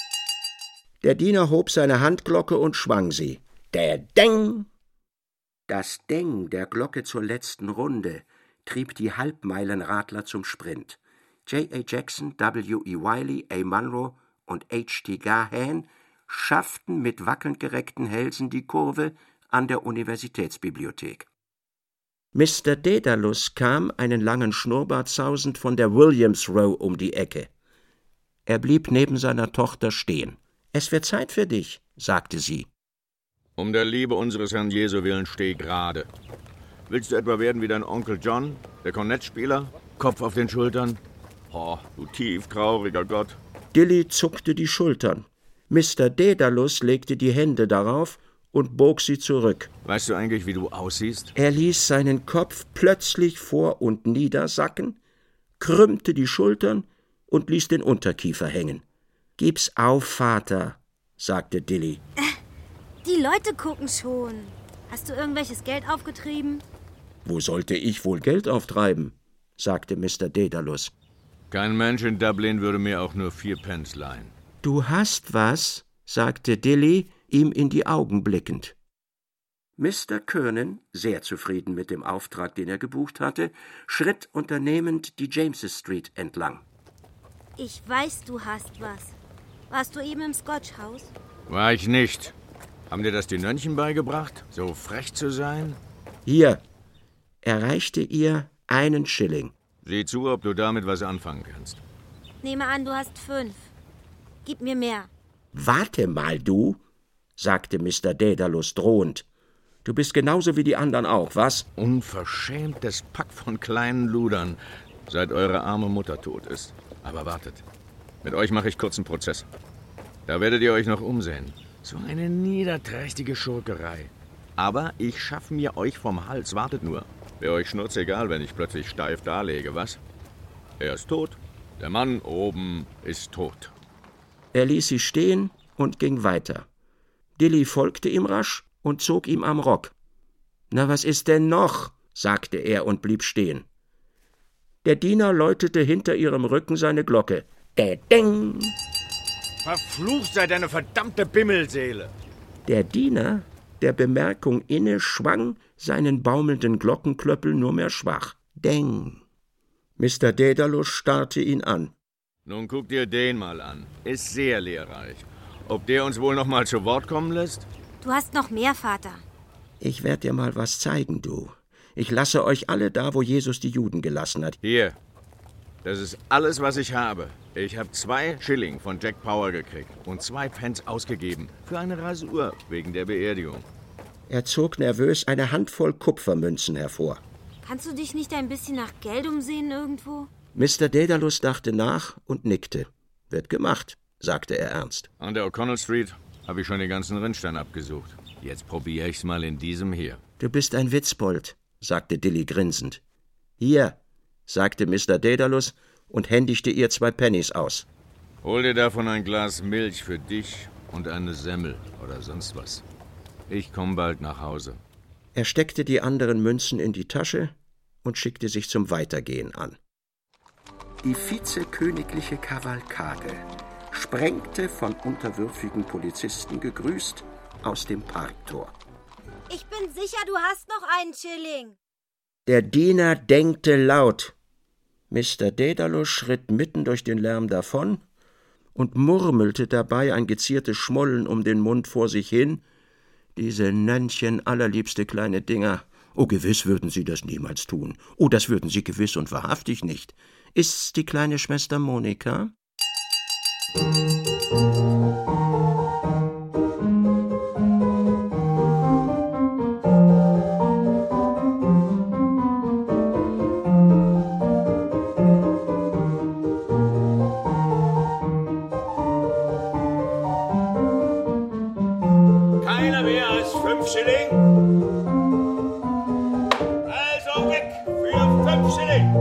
Speaker 2: Der Diener hob seine Handglocke und schwang sie. Der Deng! Das Deng der Glocke zur letzten Runde trieb die Halbmeilenradler zum Sprint. J A. Jackson, W E. Wiley, A. Munro und H T. Gahan schafften mit wackelnd gereckten Hälsen die Kurve an der Universitätsbibliothek. Mister Daedalus kam, einen langen Schnurrbart sausend, von der Williams Row um die Ecke. Er blieb neben seiner Tochter stehen. »Es wird Zeit für dich«, sagte sie.
Speaker 4: »Um der Liebe unseres Herrn Jesu willen steh gerade. Willst du etwa werden wie dein Onkel John, der Kornettspieler? Kopf auf den Schultern? Oh, du tief trauriger Gott.«
Speaker 2: Dilly zuckte die Schultern. Mister Daedalus legte die Hände darauf und bog sie zurück.
Speaker 4: »Weißt du eigentlich, wie du aussiehst?«
Speaker 2: Er ließ seinen Kopf plötzlich vor und nieder sacken, krümmte die Schultern und ließ den Unterkiefer hängen. »Gib's auf, Vater«, sagte Dilly.
Speaker 6: Äh, die Leute gucken schon. Hast du irgendwelches Geld aufgetrieben?
Speaker 2: »Wo sollte ich wohl Geld auftreiben?«, sagte Mister Daedalus.
Speaker 4: »Kein Mensch in Dublin würde mir auch nur vier Pence leihen.«
Speaker 2: »Du hast was«, sagte Dilly, ihm in die Augen blickend. Mister Kernan, sehr zufrieden mit dem Auftrag, den er gebucht hatte, schritt unternehmend die James's Street entlang.
Speaker 6: Ich weiß, du hast was. Warst du eben im Scotch-Haus?
Speaker 4: »War ich nicht. Haben dir das die Nönnchen beigebracht, so frech zu sein?«
Speaker 2: »Hier«, er reichte ihr einen Schilling.
Speaker 4: »Sieh zu, ob du damit was anfangen kannst.«
Speaker 6: »Nehme an, du hast fünf. Gib mir mehr.«
Speaker 2: »Warte mal, du«, sagte Mister Daedalus drohend. »Du bist genauso wie die anderen auch, was?«
Speaker 4: »Unverschämtes Pack von kleinen Ludern, seit eure arme Mutter tot ist. Aber wartet, mit euch mache ich kurzen Prozess. Da werdet ihr euch noch umsehen. So eine niederträchtige Schurkerei. Aber ich schaff mir euch vom Hals, wartet nur. Wäre euch schnurzegal, wenn ich plötzlich steif darlege, was? Er ist tot. Der Mann oben ist tot.«
Speaker 2: Er ließ sie stehen und ging weiter. Dilly folgte ihm rasch und zog ihm am Rock. »Na, was ist denn noch?«, sagte er und blieb stehen. Der Diener läutete hinter ihrem Rücken seine Glocke. »Dä-deng!«
Speaker 4: »Verflucht sei deine verdammte Bimmelseele!«
Speaker 2: Der Diener, der Bemerkung inne, schwang seinen baumelnden Glockenklöppel nur mehr schwach. »Deng!« Mister Daedalus starrte ihn an.
Speaker 4: »Nun guck dir den mal an. Ist sehr lehrreich. Ob der uns wohl noch mal zu Wort kommen lässt?«
Speaker 6: Du hast noch mehr, Vater.
Speaker 2: »Ich werd dir mal was zeigen, du. Ich lasse euch alle da, wo Jesus die Juden gelassen hat.«
Speaker 4: »Hier, das ist alles, was ich habe. Ich habe zwei Schilling von Jack Power gekriegt und zwei Pence ausgegeben für eine Rasur wegen der Beerdigung.«
Speaker 2: Er zog nervös eine Handvoll Kupfermünzen hervor.
Speaker 6: Kannst du dich nicht ein bisschen nach Geld umsehen irgendwo?
Speaker 2: Mister Daedalus dachte nach und nickte. »Wird gemacht«, sagte er ernst.
Speaker 4: »An der O'Connell Street habe ich schon den ganzen Rindstein abgesucht. Jetzt probiere ich's mal in diesem hier.«
Speaker 2: »Du bist ein Witzbold«, sagte Dilly grinsend. »Hier«, sagte Mister Daedalus und händigte ihr zwei Pennies aus.
Speaker 4: »Hol dir davon ein Glas Milch für dich und eine Semmel oder sonst was. Ich komme bald nach Hause.«
Speaker 2: Er steckte die anderen Münzen in die Tasche und schickte sich zum Weitergehen an. Die vizekönigliche Kavalkade sprengte, von unterwürfigen Polizisten gegrüßt, aus dem Parktor.
Speaker 6: Ich bin sicher, du hast noch einen Schilling.
Speaker 2: Der Diener denkte laut. Mister Daedalus schritt mitten durch den Lärm davon und murmelte dabei ein geziertes Schmollen um den Mund vor sich hin. Diese Nönnchen, allerliebste kleine Dinger. Oh, gewiss würden sie das niemals tun. Oh, das würden sie gewiss und wahrhaftig nicht. Ist's die kleine Schwester Monika?
Speaker 9: Keiner mehr als fünf Schilling? Also weg für fünf Schilling!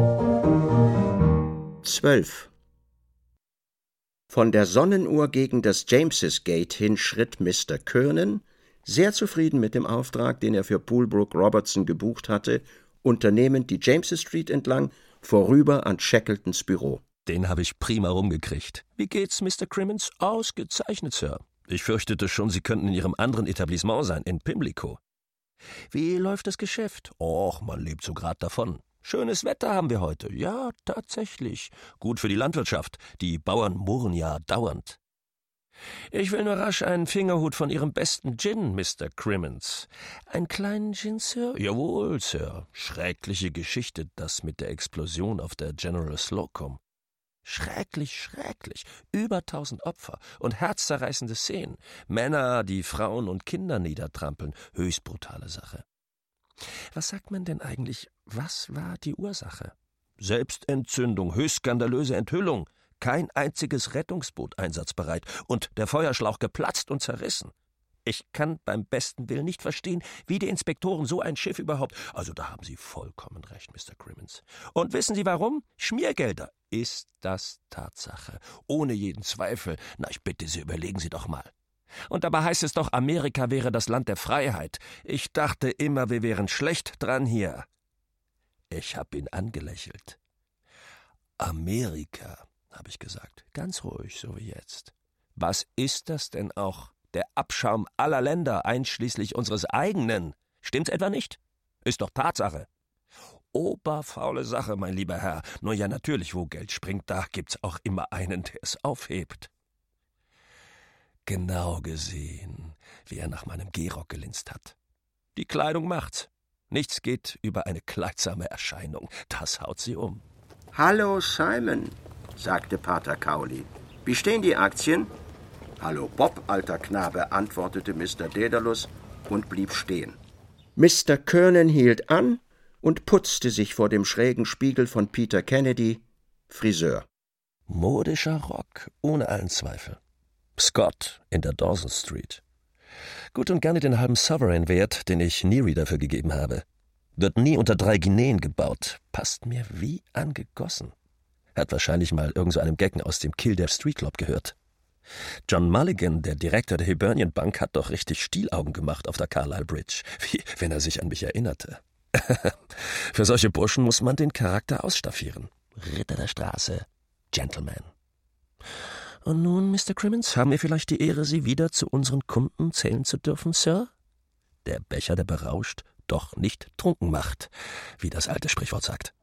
Speaker 2: Zwölf. Von der Sonnenuhr gegen das James's Gate hin schritt Mister Kernan, sehr zufrieden mit dem Auftrag, den er für Poolbrook Robertson gebucht hatte, unternehmend die James's Street entlang, vorüber an Shackletons Büro.
Speaker 17: Den habe ich prima rumgekriegt. Wie geht's, Mister Crimmins? Ausgezeichnet, Sir. Ich fürchtete schon, Sie könnten in Ihrem anderen Etablissement sein, in Pimlico. Wie läuft das Geschäft? Och, man lebt so grad davon. Schönes Wetter haben wir heute. Ja, tatsächlich. Gut für die Landwirtschaft. Die Bauern murren ja dauernd. Ich will nur rasch einen Fingerhut von Ihrem besten Gin, Mister Crimmins. Einen kleinen Gin, Sir? Jawohl, Sir. Schreckliche Geschichte, das mit der Explosion auf der General Slocum. Schrecklich, schrecklich. Über tausend Opfer und herzzerreißende Szenen. Männer, die Frauen und Kinder niedertrampeln. Höchst brutale Sache. Was sagt man denn eigentlich? Was war die Ursache? Selbstentzündung, höchst skandalöse Enthüllung. Kein einziges Rettungsboot einsatzbereit und der Feuerschlauch geplatzt und zerrissen. Ich kann beim besten Willen nicht verstehen, wie die Inspektoren so ein Schiff überhaupt... Also da haben Sie vollkommen recht, Mister Crimmins. Und wissen Sie warum? Schmiergelder. Ist das Tatsache? Ohne jeden Zweifel. Na, ich bitte Sie, überlegen Sie doch mal. Und dabei heißt es doch, Amerika wäre das Land der Freiheit. Ich dachte immer, wir wären schlecht dran hier. Ich hab ihn angelächelt. Amerika, habe ich gesagt, ganz ruhig, so wie jetzt. Was ist das denn auch? Der Abschaum aller Länder, einschließlich unseres eigenen. Stimmt's etwa nicht? Ist doch Tatsache. Oberfaule Sache, mein lieber Herr. Nur ja, natürlich, wo Geld springt, da gibt's auch immer einen, der es aufhebt. Genau gesehen, wie er nach meinem Gehrock gelinst hat. Die Kleidung macht's. Nichts geht über eine kleidsame Erscheinung. Das haut sie um.
Speaker 2: »Hallo, Simon«, sagte Pater Cowley. »Wie stehen die Aktien?« »Hallo, Bob, alter Knabe«, antwortete Mister Daedalus und blieb stehen. Mister Kernan hielt an und putzte sich vor dem schrägen Spiegel von Peter Kennedy, Friseur.
Speaker 17: Modischer Rock, ohne allen Zweifel. Scott in der Dawson Street. Gut und gerne den halben Sovereign wert, den ich Neary dafür gegeben habe. Wird nie unter drei Guineen gebaut. Passt mir wie angegossen. Hat wahrscheinlich mal irgend so einem Gecken aus dem Kildare Street Club gehört. John Mulligan, der Direktor der Hibernian Bank, hat doch richtig Stielaugen gemacht auf der Carlisle Bridge, wie wenn er sich an mich erinnerte. Für solche Burschen muss man den Charakter ausstaffieren. Ritter der Straße, Gentleman. Und nun, Mister Crimmins, haben wir vielleicht die Ehre, Sie wieder zu unseren Kunden zählen zu dürfen, Sir? Der Becher, der berauscht, doch nicht trunken macht, wie das alte Sprichwort sagt.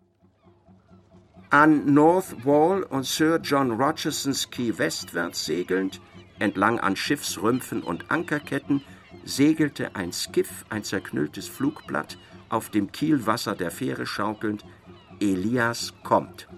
Speaker 2: An North Wall und Sir John Rochersons Quay westwärts segelnd, entlang an Schiffsrümpfen und Ankerketten, segelte ein Skiff, ein zerknülltes Flugblatt, auf dem Kielwasser der Fähre schaukelnd. Elias kommt.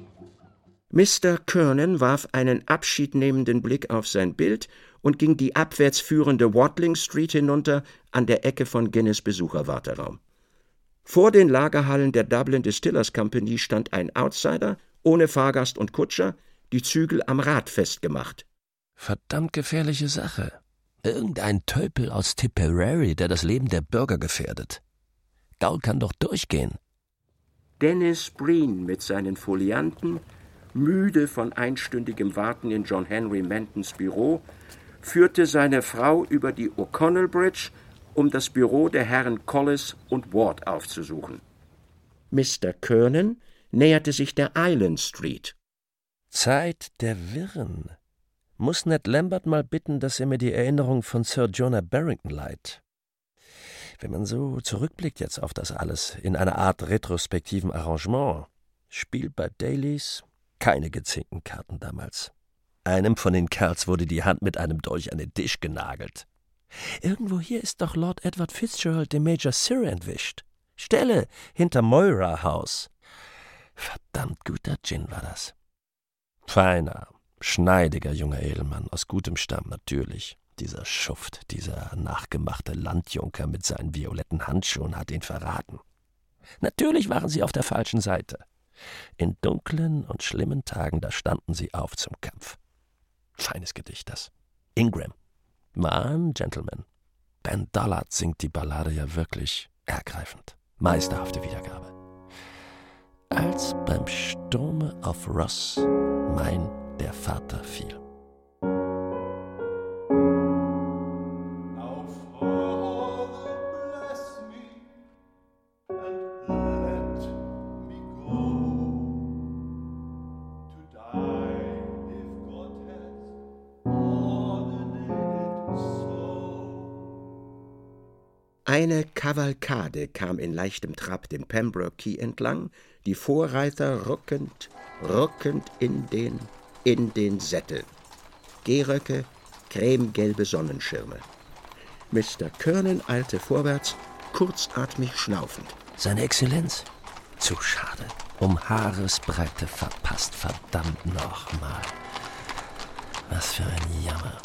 Speaker 2: Mister Kernan warf einen abschiednehmenden Blick auf sein Bild und ging die abwärts führende Watling Street hinunter an der Ecke von Guinness Besucherwarteraum. Vor den Lagerhallen der Dublin Distillers Company stand ein Outsider, ohne Fahrgast und Kutscher, die Zügel am Rad festgemacht.
Speaker 17: Verdammt gefährliche Sache. Irgendein Tölpel aus Tipperary, der das Leben der Bürger gefährdet. Gaul kann doch durchgehen.
Speaker 2: Dennis Breen mit seinen Folianten, müde von einstündigem Warten in John Henry Mentons Büro, führte seine Frau über die O'Connell Bridge, um das Büro der Herren Collis und Ward aufzusuchen. Mister Kernan näherte sich der Island Street.
Speaker 17: Zeit der Wirren. Muss Ned Lambert mal bitten, dass er mir die Erinnerung von Sir Jonah Barrington leiht. Wenn man so zurückblickt jetzt auf das alles, in einer Art retrospektiven Arrangement, Spiel bei Dailies, keine gezinkten Karten damals. Einem von den Kerls wurde die Hand mit einem Dolch an den Tisch genagelt. Irgendwo hier ist doch Lord Edward Fitzgerald dem Major Sir entwischt. Stelle, hinter Moira House. Verdammt guter Gin war das. Feiner, schneidiger junger Edelmann, aus gutem Stamm natürlich. Dieser Schuft, dieser nachgemachte Landjunker mit seinen violetten Handschuhen hat ihn verraten. Natürlich waren sie auf der falschen Seite. In dunklen und schlimmen Tagen, da standen sie auf zum Kampf. Feines Gedicht, das. Ingram. Mann, Gentleman. Ben Dollard singt die Ballade ja wirklich ergreifend. Meisterhafte Wiedergabe. Als beim Sturme auf Ross mein der Vater fiel.
Speaker 2: Eine Kavalkade kam in leichtem Trab den Pembroke Quay entlang, die Vorreiter ruckend, ruckend in den, in den Sättel. Gehröcke, cremegelbe Sonnenschirme. Mister Kernan eilte vorwärts, kurzatmig schnaufend.
Speaker 17: Seine Exzellenz? Zu schade. Um Haaresbreite verpasst, verdammt nochmal. Was für ein Jammer.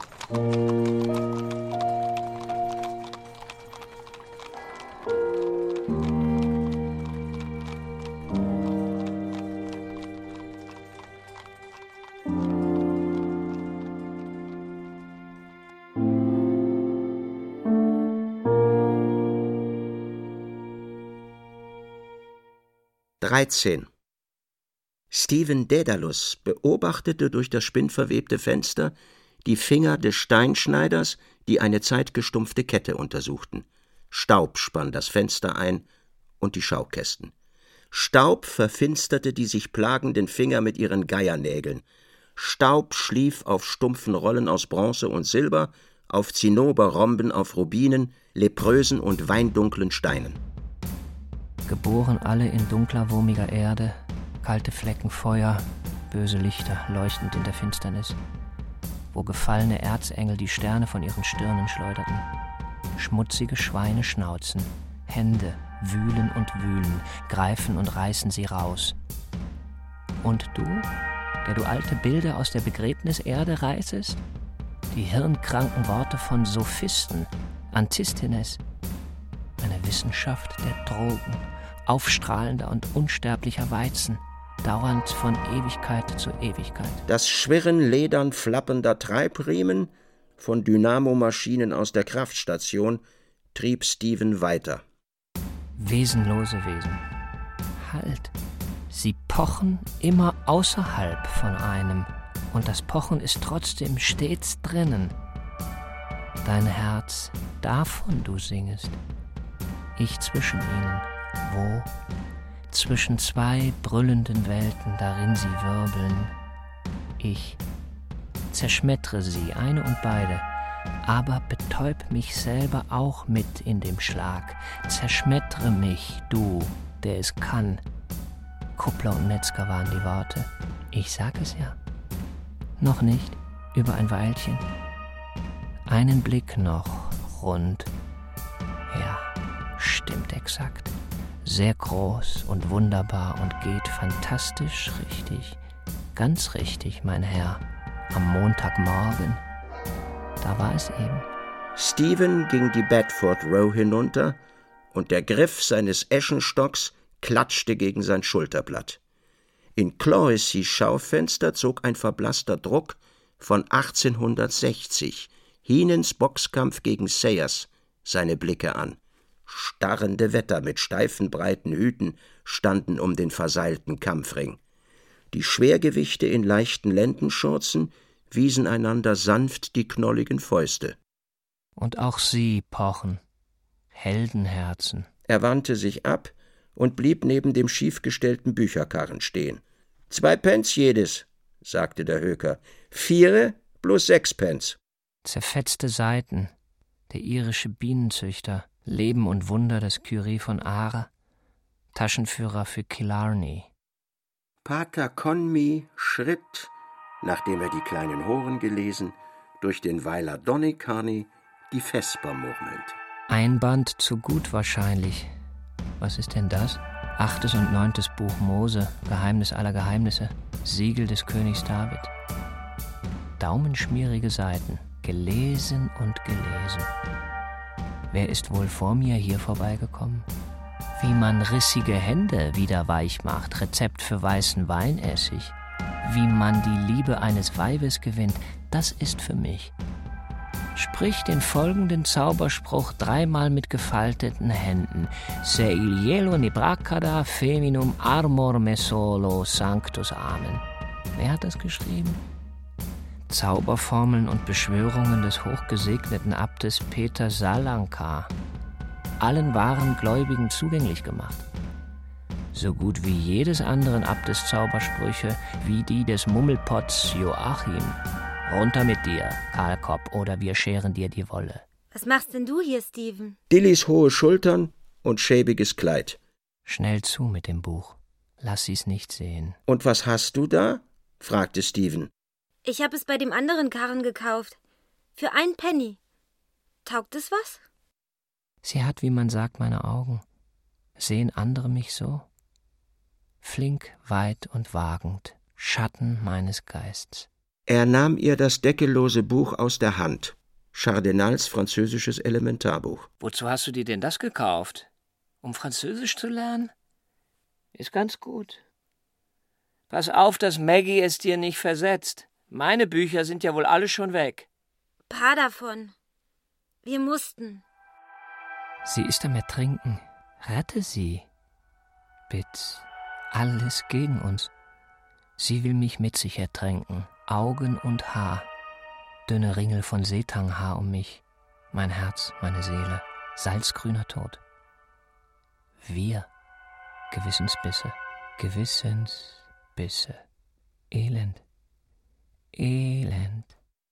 Speaker 2: dreizehn. Stephen Daedalus beobachtete durch das spinnverwebte Fenster die Finger des Steinschneiders, die eine zeitgestumpfte Kette untersuchten. Staub spann das Fenster ein und die Schaukästen. Staub verfinsterte die sich plagenden Finger mit ihren Geiernägeln. Staub schlief auf stumpfen Rollen aus Bronze und Silber, auf Zinnoberrhomben, auf Rubinen, leprösen und weindunklen Steinen.
Speaker 18: Geboren alle in dunkler, wurmiger Erde, kalte Flecken Feuer, böse Lichter leuchtend in der Finsternis, wo gefallene Erzengel die Sterne von ihren Stirnen schleuderten. Schmutzige Schweine schnauzen, Hände wühlen und wühlen, greifen und reißen sie raus. Und du, der du alte Bilder aus der Begräbniserde reißest? Die hirnkranken Worte von Sophisten, Antisthenes, eine Wissenschaft der Drogen, aufstrahlender und unsterblicher Weizen, dauernd von Ewigkeit zu Ewigkeit.
Speaker 2: Das Schwirren ledern flappender Treibriemen von Dynamomaschinen aus der Kraftstation trieb Stephen weiter.
Speaker 18: Wesenlose Wesen. Halt! Sie pochen immer außerhalb von einem, und das Pochen ist trotzdem stets drinnen. Dein Herz, davon du singest. Ich zwischen ihnen. Wo? Zwischen zwei brüllenden Welten, darin sie wirbeln. Ich zerschmettere sie, eine und beide, aber betäub mich selber auch mit in dem Schlag. Zerschmettere mich, du, der es kann. Kuppler und Metzger waren die Worte. Ich sag es ja. Noch nicht, über ein Weilchen. Einen Blick noch, rund. Ja, stimmt exakt. Sehr groß und wunderbar und geht fantastisch richtig, ganz richtig, mein Herr, am Montagmorgen. Da war es eben.
Speaker 2: Stephen ging die Bedford Row hinunter und der Griff seines Eschenstocks klatschte gegen sein Schulterblatt. In Clohessys Schaufenster zog ein verblasster Druck von achtzehnhundertsechzig, Heenans Boxkampf gegen Sayers, seine Blicke an. Starrende Wetter mit steifen, breiten Hüten standen um den verseilten Kampfring. Die Schwergewichte in leichten Lendenschurzen wiesen einander sanft die knolligen Fäuste.
Speaker 18: Und auch sie pochen. Heldenherzen.
Speaker 2: Er wandte sich ab und blieb neben dem schiefgestellten Bücherkarren stehen. Zwei Pence jedes, sagte der Höker. Viere plus sechs Pence.
Speaker 18: Zerfetzte Seiten. Der irische Bienenzüchter. Leben und Wunder des Curie von Are, Taschenführer für Killarney.
Speaker 2: Pater Conmee schritt, nachdem er die kleinen Horen gelesen, durch den Weiler Donnycarney, die Vesper murmelnd.
Speaker 18: Ein Band zu gut wahrscheinlich. Was ist denn das? Achtes und neuntes Buch Mose, Geheimnis aller Geheimnisse, Siegel des Königs David. Daumenschmierige Seiten, gelesen und gelesen. Wer ist wohl vor mir hier vorbeigekommen? Wie man rissige Hände wieder weich macht, Rezept für weißen Weinessig. Wie man die Liebe eines Weibes gewinnt, das ist für mich. Sprich den folgenden Zauberspruch dreimal mit gefalteten Händen. Se il hielo ne bracada feminum armor me solo sanctus amen. Wer hat das geschrieben? Zauberformeln und Beschwörungen des hochgesegneten Abtes Peter Salanka, allen wahren Gläubigen zugänglich gemacht. So gut wie jedes anderen Abtes Zaubersprüche, wie die des Mummelpotts Joachim. Runter mit dir, Kahlkopf, oder wir scheren dir die Wolle.
Speaker 6: Was machst denn du hier, Stephen?
Speaker 2: Dillys hohe Schultern und schäbiges Kleid.
Speaker 18: Schnell zu mit dem Buch. Lass sie's nicht sehen.
Speaker 2: Und was hast du da? Fragte Stephen.
Speaker 6: Ich habe es bei dem anderen Karren gekauft. Für einen Penny. Taugt es was?
Speaker 18: Sie hat, wie man sagt, meine Augen. Sehen andere mich so? Flink, weit und wagend, Schatten meines Geists.
Speaker 2: Er nahm ihr das deckellose Buch aus der Hand. Chardenals französisches Elementarbuch.
Speaker 18: Wozu hast du dir denn das gekauft? Um Französisch zu lernen? Ist ganz gut. Pass auf, dass Maggie es dir nicht versetzt. Meine Bücher sind ja wohl alle schon weg.
Speaker 6: Paar davon. Wir mussten.
Speaker 18: Sie ist am Ertrinken. Rette sie. Bitt, alles gegen uns. Sie will mich mit sich ertränken, Augen und Haar. Dünne Ringel von Seetanghaar um mich. Mein Herz, meine Seele, salzgrüner Tod. Wir, Gewissensbisse, Gewissensbisse. Elend, Elend.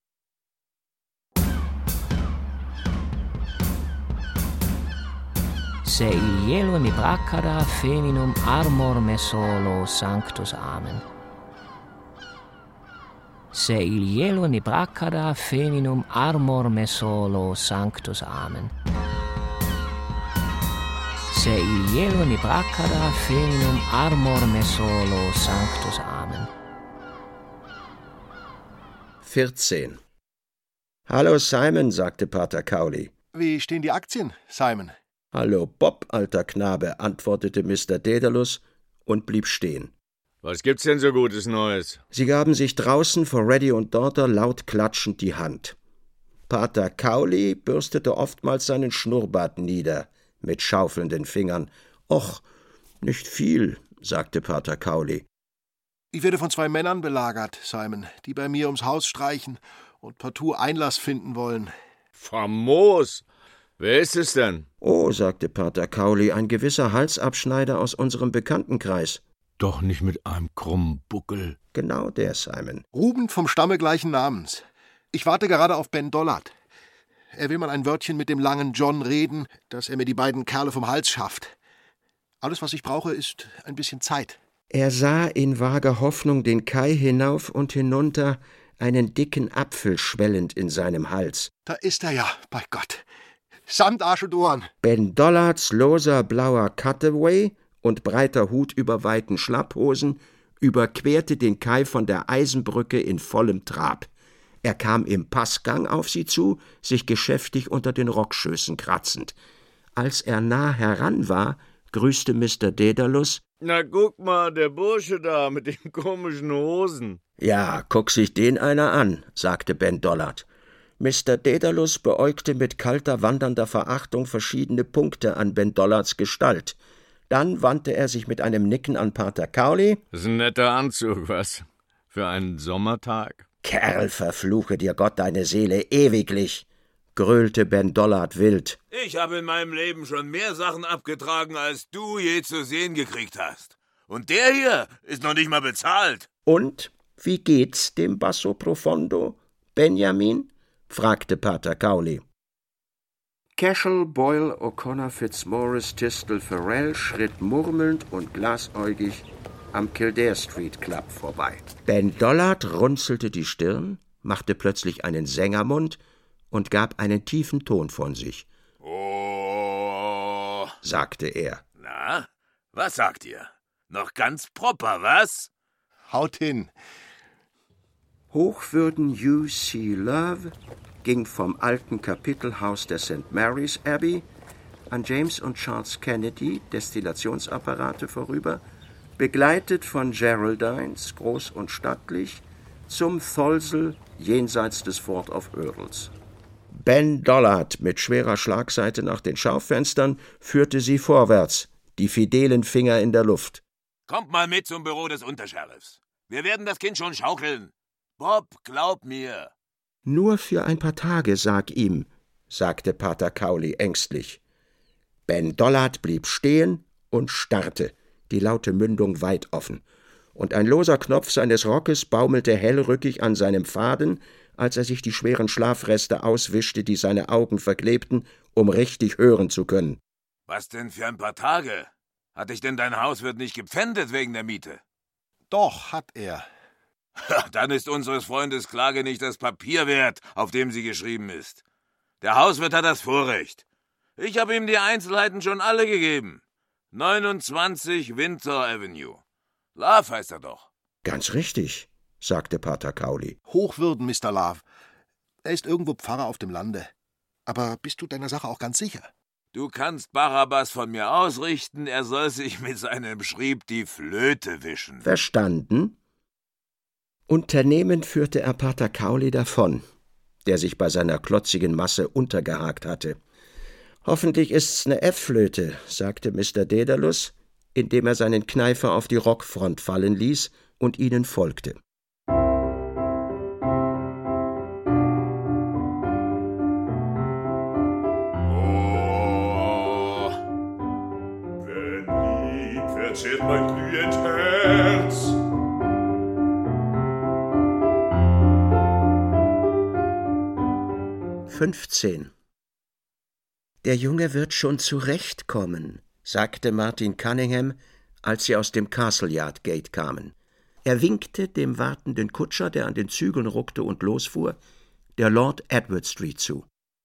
Speaker 18: Se il cielo mi braccara feminum armor me solo sanctus amen. Se il cielo mi braccara feminum armor me solo sanctus amen. Se il cielo mi braccara feminum armor me solo sanctus amen.
Speaker 2: vierzehn. Hallo Simon, sagte Pater Cowley.
Speaker 3: Wie stehen die Aktien, Simon?
Speaker 2: Hallo Bob, alter Knabe, antwortete Mister Daedalus und blieb stehen.
Speaker 4: Was gibt's denn so Gutes Neues?
Speaker 2: Sie gaben sich draußen vor Reddy und Daughter laut klatschend die Hand. Pater Cowley bürstete oftmals seinen Schnurrbart nieder, mit schaufelnden Fingern. Och, nicht viel, sagte Pater Cowley.
Speaker 3: Ich werde von zwei Männern belagert, Simon, die bei mir ums Haus streichen und partout Einlass finden wollen.
Speaker 4: Famos! Wer ist es denn?
Speaker 2: Oh, sagte Pater Cowley, ein gewisser Halsabschneider aus unserem Bekanntenkreis.
Speaker 4: Doch nicht mit einem krummen Buckel.
Speaker 2: Genau der, Simon.
Speaker 3: Ruben vom Stamme gleichen Namens. Ich warte gerade auf Ben Dollard. Er will mal ein Wörtchen mit dem langen John reden, dass er mir die beiden Kerle vom Hals schafft. Alles, was ich brauche, ist ein bisschen Zeit.
Speaker 2: Er sah in vager Hoffnung den Kai hinauf und hinunter, einen dicken Apfel schwellend in seinem Hals.
Speaker 3: Da ist er ja, bei Gott. Samt Arsch und Ohren.
Speaker 2: Ben Dollards loser blauer Cutaway und breiter Hut über weiten Schlapphosen überquerte den Kai von der Eisenbrücke in vollem Trab. Er kam im Passgang auf sie zu, sich geschäftig unter den Rockschößen kratzend. Als er nah heran war, grüßte Mister Daedalus.
Speaker 4: Na guck mal, der Bursche da mit den komischen Hosen.
Speaker 2: Ja, guck sich den einer an, sagte Ben Dollard. Mister Daedalus beäugte mit kalter, wandernder Verachtung verschiedene Punkte an Ben Dollards Gestalt. Dann wandte er sich mit einem Nicken an Pater Cowley.
Speaker 4: Das ist ein netter Anzug, was? Für einen Sommertag?
Speaker 2: Kerl, verfluche dir Gott deine Seele ewiglich, gröhlte Ben Dollard wild.
Speaker 9: Ich habe in meinem Leben schon mehr Sachen abgetragen, als du je zu sehen gekriegt hast. Und der hier ist noch nicht mal bezahlt.
Speaker 2: Und, wie geht's dem Basso Profondo, Benjamin? Fragte Pater Cowley. Cashel, Boyle, O'Connor, Fitzmaurice, Tistel, Farrell schritt murmelnd und glasäugig am Kildare Street Club vorbei. Ben Dollard runzelte die Stirn, machte plötzlich einen Sängermund und gab einen tiefen Ton von sich.
Speaker 9: Oh,
Speaker 2: sagte er.
Speaker 9: Na, was sagt ihr? Noch ganz proper, was?
Speaker 3: Haut hin.
Speaker 2: Hochwürden U C Love ging vom alten Kapitelhaus der Saint Mary's Abbey an James und Charles Kennedy Destillationsapparate vorüber, begleitet von Geraldines, groß und stattlich, zum Tholsel jenseits des Fort of Earls. Ben Dollard mit schwerer Schlagseite nach den Schaufenstern führte sie vorwärts, die fidelen Finger in der Luft.
Speaker 9: Kommt mal mit zum Büro des Untersheriffs. Wir werden das Kind schon schaukeln. Bob, glaub mir.
Speaker 2: Nur für ein paar Tage, sag ihm, sagte Pater Cowley ängstlich. Ben Dollard blieb stehen und starrte, die laute Mündung weit offen, und ein loser Knopf seines Rockes baumelte hellrückig an seinem Faden, als er sich die schweren Schlafreste auswischte, die seine Augen verklebten, um richtig hören zu können.
Speaker 9: Was denn für ein paar Tage? Hat dich denn dein Hauswirt nicht gepfändet wegen der Miete?
Speaker 3: Doch, hat er.
Speaker 9: Dann ist unseres Freundes Klage nicht das Papier wert, auf dem sie geschrieben ist. Der Hauswirt hat das Vorrecht. Ich habe ihm die Einzelheiten schon alle gegeben. neunundzwanzig Winter Avenue. Love heißt er doch.
Speaker 2: Ganz richtig, sagte Pater Cowley.
Speaker 3: Hochwürden, Mister Love. Er ist irgendwo Pfarrer auf dem Lande. Aber bist du deiner Sache auch ganz sicher?
Speaker 9: Du kannst Barabbas von mir ausrichten, er soll sich mit seinem Schrieb die Flöte wischen.
Speaker 2: Verstanden? Unternehmend führte er Pater Cowley davon, der sich bei seiner klotzigen Masse untergehakt hatte. »Hoffentlich ist's ne F-Flöte«, sagte Mister Daedalus, indem er seinen Kneifer auf die Rockfront fallen ließ und ihnen folgte.
Speaker 5: Oh, wenn lieb verzehrt mein glühend Herz.
Speaker 2: Fünfzehn. »Der Junge wird schon zurechtkommen«, sagte Martin Cunningham, als sie aus dem Castle Yard Gate kamen. Er winkte dem wartenden Kutscher, der an den Zügeln ruckte und losfuhr, der Lord Edward Street zu.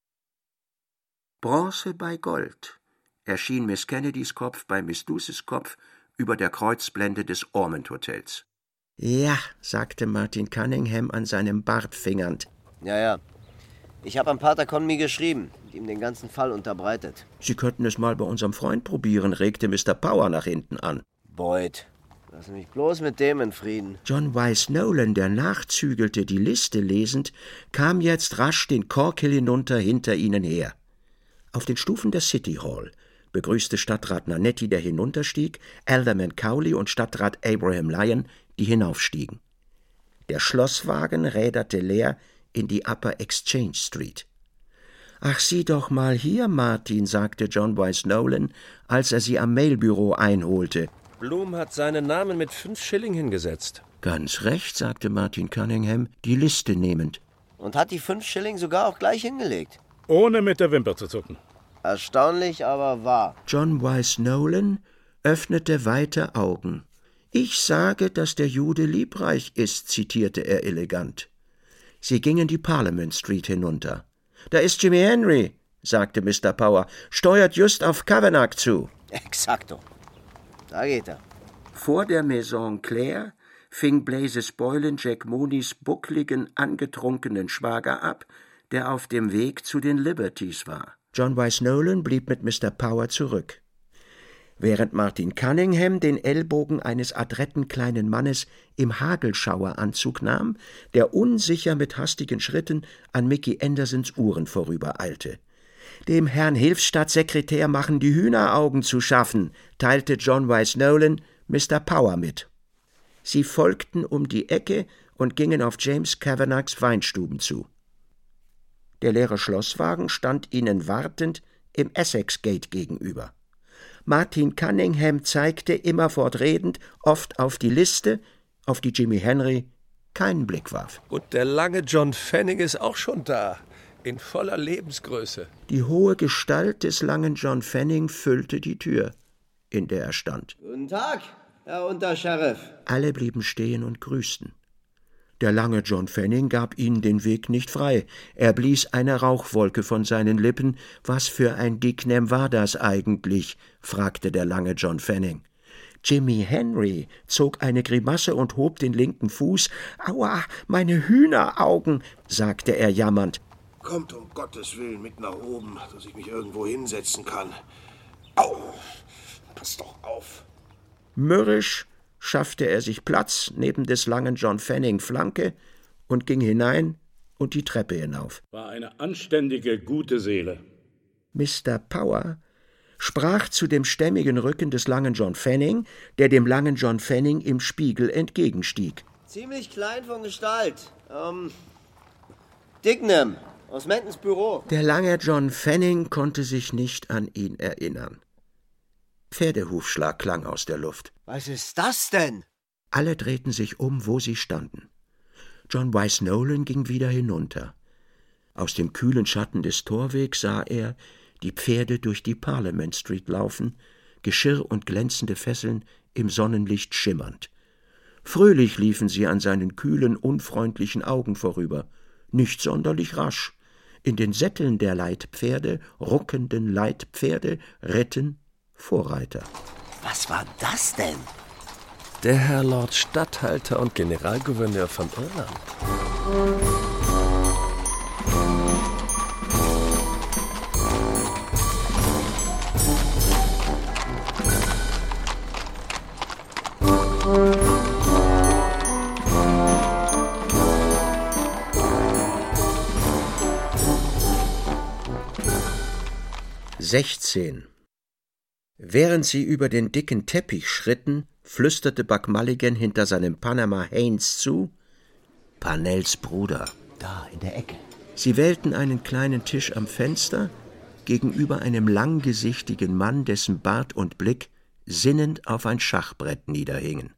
Speaker 2: Bronze bei Gold erschien Miss Kennedys Kopf bei Miss Duces Kopf über der Kreuzblende des Ormond Hotels. »Ja«, sagte Martin Cunningham an seinem Bart fingernd.
Speaker 15: »Ja, ja. Ich habe an Pater Conmee geschrieben und ihm den ganzen Fall unterbreitet.«
Speaker 2: »Sie könnten es mal bei unserem Freund probieren«, regte Mister Power nach hinten an.
Speaker 15: »Boyd, lass mich bloß mit dem in Frieden.«
Speaker 2: John Wyse Nolan, der nachzügelte, die Liste lesend, kam jetzt rasch den Corkhill hinunter hinter ihnen her. Auf den Stufen der City Hall begrüßte Stadtrat Nanetti, der hinunterstieg, Alderman Cowley und Stadtrat Abraham Lyon, die hinaufstiegen. Der Schlosswagen räderte leer in die Upper Exchange Street. »Ach, sieh doch mal hier, Martin«, sagte John Wyse Nolan, als er sie am Mailbüro einholte.
Speaker 17: »Blum hat seinen Namen mit fünf Schilling hingesetzt.«
Speaker 2: »Ganz recht«, sagte Martin Cunningham, die Liste nehmend.
Speaker 15: »Und hat die fünf Schilling sogar auch gleich hingelegt.«
Speaker 13: »Ohne mit der Wimper zu zucken.«
Speaker 15: »Erstaunlich, aber wahr.«
Speaker 2: John Wyse Nolan öffnete weite Augen. »Ich sage, dass der Jude liebreich ist«, zitierte er elegant. Sie gingen die Parliament Street hinunter. »Da ist Jimmy Henry«, sagte Mister Power, »steuert just auf Kavanagh zu.«
Speaker 15: »Exakto. Da geht er.«
Speaker 2: Vor der Maison Claire fing Blazes Boylan Jack Mooneys buckligen, angetrunkenen Schwager ab, der auf dem Weg zu den Liberties war. John Wyse Nolan blieb mit Mister Power zurück. Während Martin Cunningham den Ellbogen eines adretten kleinen Mannes im Hagelschaueranzug nahm, der unsicher mit hastigen Schritten an Mickey Andersons Uhren vorübereilte. »Dem Herrn Hilfsstaatssekretär machen die Hühneraugen zu schaffen«, teilte John Wyse Nolan Mister Power mit. Sie folgten um die Ecke und gingen auf James Kavanaghs Weinstuben zu. Der leere Schlosswagen stand ihnen wartend im Essex Gate gegenüber. Martin Cunningham zeigte, immerfort redend, oft auf die Liste, auf die Jimmy Henry keinen Blick warf.
Speaker 17: Und der lange John Fanning ist auch schon da, in voller Lebensgröße.
Speaker 2: Die hohe Gestalt des langen John Fanning füllte die Tür, in der er stand.
Speaker 15: »Guten Tag, Herr Untersheriff.«
Speaker 2: Alle blieben stehen und grüßten. Der lange John Fanning gab ihnen den Weg nicht frei. Er blies eine Rauchwolke von seinen Lippen. »Was für ein Dicknam war das eigentlich?« fragte der lange John Fanning. Jimmy Henry zog eine Grimasse und hob den linken Fuß. »Aua, meine Hühneraugen«, sagte er jammernd.
Speaker 3: »Kommt um Gottes Willen mit nach oben, dass ich mich irgendwo hinsetzen kann. Au, pass doch auf.«
Speaker 2: Mürrisch schaffte er sich Platz neben des langen John Fanning Flanke und ging hinein und die Treppe hinauf.
Speaker 13: War eine anständige, gute Seele.
Speaker 2: Mister Power sprach zu dem stämmigen Rücken des langen John Fanning, der dem langen John Fanning im Spiegel entgegenstieg.
Speaker 15: »Ziemlich klein von Gestalt. Ähm, Dignam, aus Mentons Büro.«
Speaker 2: Der lange John Fanning konnte sich nicht an ihn erinnern. Pferdehufschlag klang aus der Luft.
Speaker 15: »Was ist das denn?«
Speaker 2: Alle drehten sich um, wo sie standen. John Wyse Nolan ging wieder hinunter. Aus dem kühlen Schatten des Torwegs sah er die Pferde durch die Parliament Street laufen, Geschirr und glänzende Fesseln im Sonnenlicht schimmernd. Fröhlich liefen sie an seinen kühlen, unfreundlichen Augen vorüber, nicht sonderlich rasch. In den Sätteln der Leitpferde, ruckenden Leitpferde, ritten Vorreiter.
Speaker 17: Was war das denn? Der Herr Lord Statthalter und Generalgouverneur von Irland.
Speaker 2: sechzehn. Während sie über den dicken Teppich schritten, flüsterte Buck Mulligan hinter seinem Panama Haines zu: »Parnells Bruder.«
Speaker 14: Da, in der Ecke.
Speaker 2: Sie wählten einen kleinen Tisch am Fenster, gegenüber einem langgesichtigen Mann, dessen Bart und Blick sinnend auf ein Schachbrett niederhingen.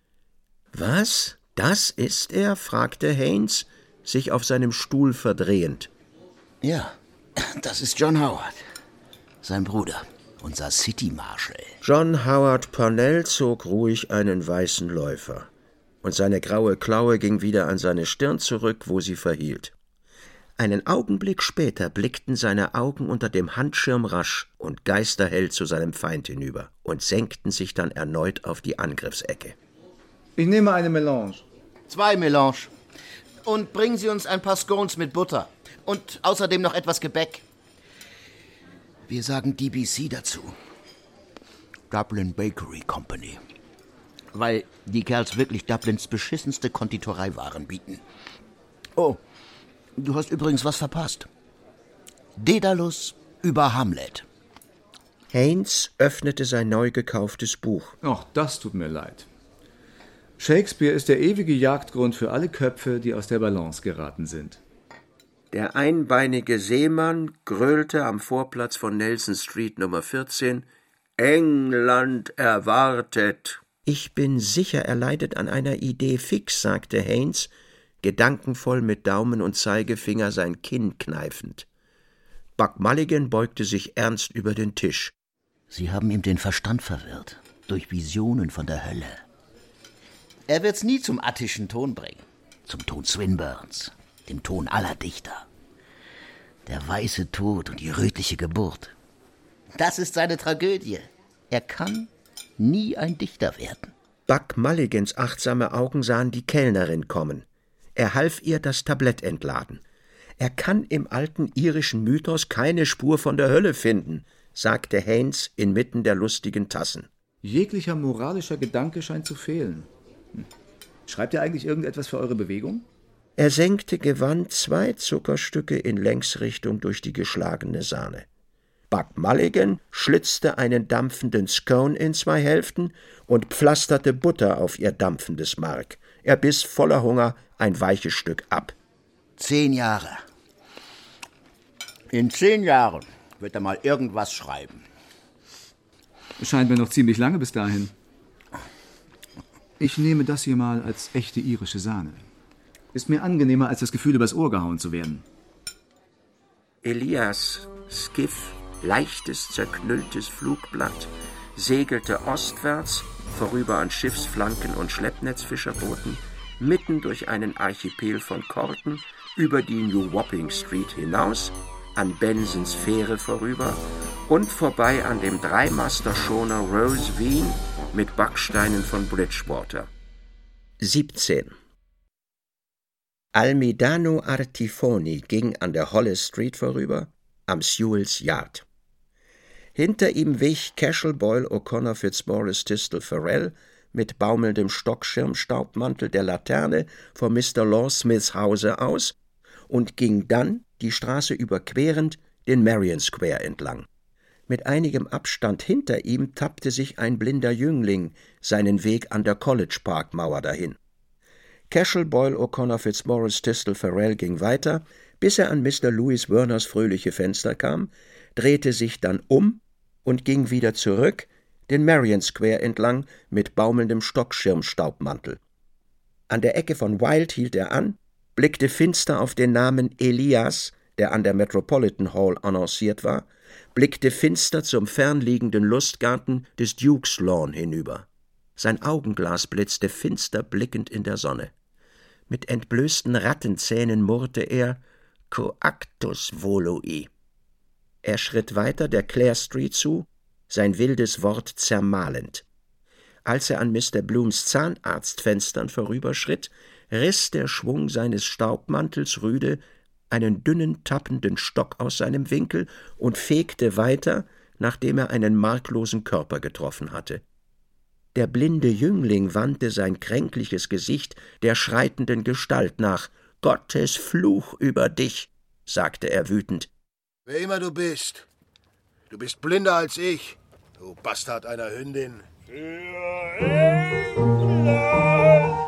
Speaker 2: »Was, das ist er?« fragte Haines, sich auf seinem Stuhl verdrehend.
Speaker 14: »Ja, das ist John Howard, sein Bruder, unser City Marshal.«
Speaker 2: John Howard Parnell zog ruhig einen weißen Läufer, und seine graue Klaue ging wieder an seine Stirn zurück, wo sie verhielt. Einen Augenblick später blickten seine Augen unter dem Handschirm rasch und geisterhell zu seinem Feind hinüber und senkten sich dann erneut auf die Angriffsecke.
Speaker 19: »Ich nehme eine Melange.«
Speaker 14: »Zwei Melange. Und bringen Sie uns ein paar Scones mit Butter. Und außerdem noch etwas Gebäck. Wir sagen D B C dazu. Dublin Bakery Company. Weil die Kerls wirklich Dublins beschissenste Konditoreiwaren bieten. Oh, du hast übrigens was verpasst. Daedalus über Hamlet.«
Speaker 2: Haines öffnete sein neu gekauftes Buch.
Speaker 19: »Ach, das tut mir leid. Shakespeare ist der ewige Jagdgrund für alle Köpfe, die aus der Balance geraten sind.«
Speaker 2: Der einbeinige Seemann gröhlte am Vorplatz von Nelson Street Nummer vierzehn: »England erwartet!« »Ich bin sicher, er leidet an einer Idee fix«, sagte Haines, gedankenvoll mit Daumen und Zeigefinger sein Kinn kneifend. Buck Mulligan beugte sich ernst über den Tisch.
Speaker 14: »Sie haben ihm den Verstand verwirrt, durch Visionen von der Hölle. Er wird's nie zum attischen Ton bringen, zum Ton Swinburnes, dem Ton aller Dichter. Der weiße Tod und die rötliche Geburt. Das ist seine Tragödie. Er kann nie ein Dichter werden.«
Speaker 2: Buck Mulligans achtsame Augen sahen die Kellnerin kommen. Er half ihr das Tablett entladen. »Er kann im alten irischen Mythos keine Spur von der Hölle finden«, sagte Haines inmitten der lustigen Tassen.
Speaker 19: »Jeglicher moralischer Gedanke scheint zu fehlen. Hm. Schreibt ihr eigentlich irgendetwas für eure Bewegung?«
Speaker 2: Er senkte gewandt zwei Zuckerstücke in Längsrichtung durch die geschlagene Sahne. Buck Mulligan schlitzte einen dampfenden Scone in zwei Hälften und pflasterte Butter auf ihr dampfendes Mark. Er biss voller Hunger ein weiches Stück ab.
Speaker 14: Zehn Jahre. In zehn Jahren wird er mal irgendwas schreiben.
Speaker 19: Scheint mir noch ziemlich lange bis dahin. Ich nehme das hier mal als echte irische Sahne. Ist mir angenehmer, als das Gefühl, übers Ohr gehauen zu werden.
Speaker 2: Elias Skiff, leichtes, zerknülltes Flugblatt, segelte ostwärts, vorüber an Schiffsflanken und Schleppnetzfischerbooten, mitten durch einen Archipel von Korken, über die New Wapping Street hinaus, an Bensons Fähre vorüber und vorbei an dem Dreimaster-Schoner Rose Wien mit Backsteinen von Bridgewater. siebzehn. Almidano Artifoni ging an der Hollis Street vorüber, am Sewell's Yard. Hinter ihm wich Cashel Boyle O'Connor Fitzmaurice Tistel Farrell mit baumelndem Stockschirmstaubmantel der Laterne vor Mister Lawsmiths Hause aus und ging dann, die Straße überquerend, den Marion Square entlang. Mit einigem Abstand hinter ihm tappte sich ein blinder Jüngling seinen Weg an der College Park Mauer dahin. Cashel Boyle O'Connor Fitzmaurice Tistel Farrell ging weiter, bis er an Mister Louis Werners fröhliche Fenster kam, drehte sich dann um und ging wieder zurück, den Marion Square entlang mit baumelndem Stockschirmstaubmantel. An der Ecke von Wild hielt er an, blickte finster auf den Namen Elias, der an der Metropolitan Hall annonciert war, blickte finster zum fernliegenden Lustgarten des Duke's Lawn hinüber. Sein Augenglas blitzte finster blickend in der Sonne. Mit entblößten Rattenzähnen murrte er »Coactus volui«. Er schritt weiter der Clare Street zu, sein wildes Wort zermahlend. Als er an Mister Blooms Zahnarztfenstern vorüberschritt, riss der Schwung seines Staubmantels rüde einen dünnen, tappenden Stock aus seinem Winkel und fegte weiter, nachdem er einen marklosen Körper getroffen hatte. Der blinde Jüngling wandte sein kränkliches Gesicht der schreitenden Gestalt nach. »Gottes Fluch über dich«, sagte er wütend.
Speaker 3: »Wer immer du bist, du bist blinder als ich, du Bastard einer Hündin.«
Speaker 5: Für England!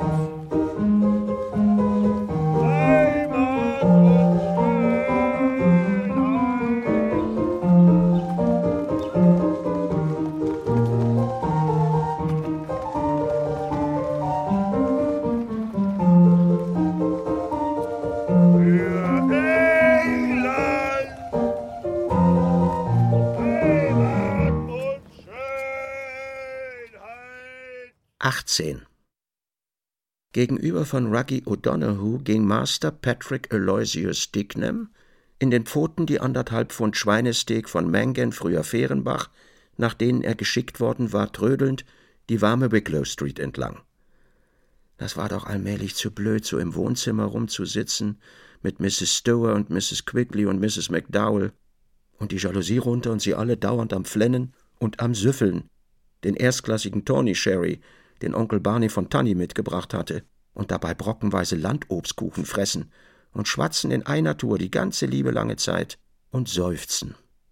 Speaker 2: achtzehn. Gegenüber von Ruggie O'Donoghue ging Master Patrick Aloysius Dignam, in den Pfoten die anderthalb Pfund Schweinesteak von Mangan, früher Fehrenbach, nach denen er geschickt worden war, trödelnd die warme Wicklow Street entlang. Das war doch allmählich zu blöd, so im Wohnzimmer rumzusitzen, mit Misses Stower und Misses Quigley und Misses McDowell, und die Jalousie runter und sie alle dauernd am Flennen und am Süffeln, den erstklassigen Tawny Sherry, den Onkel Barney von Tunny mitgebracht hatte, und dabei brockenweise Landobstkuchen fressen und schwatzen in einer Tour die ganze liebe lange Zeit und seufzen.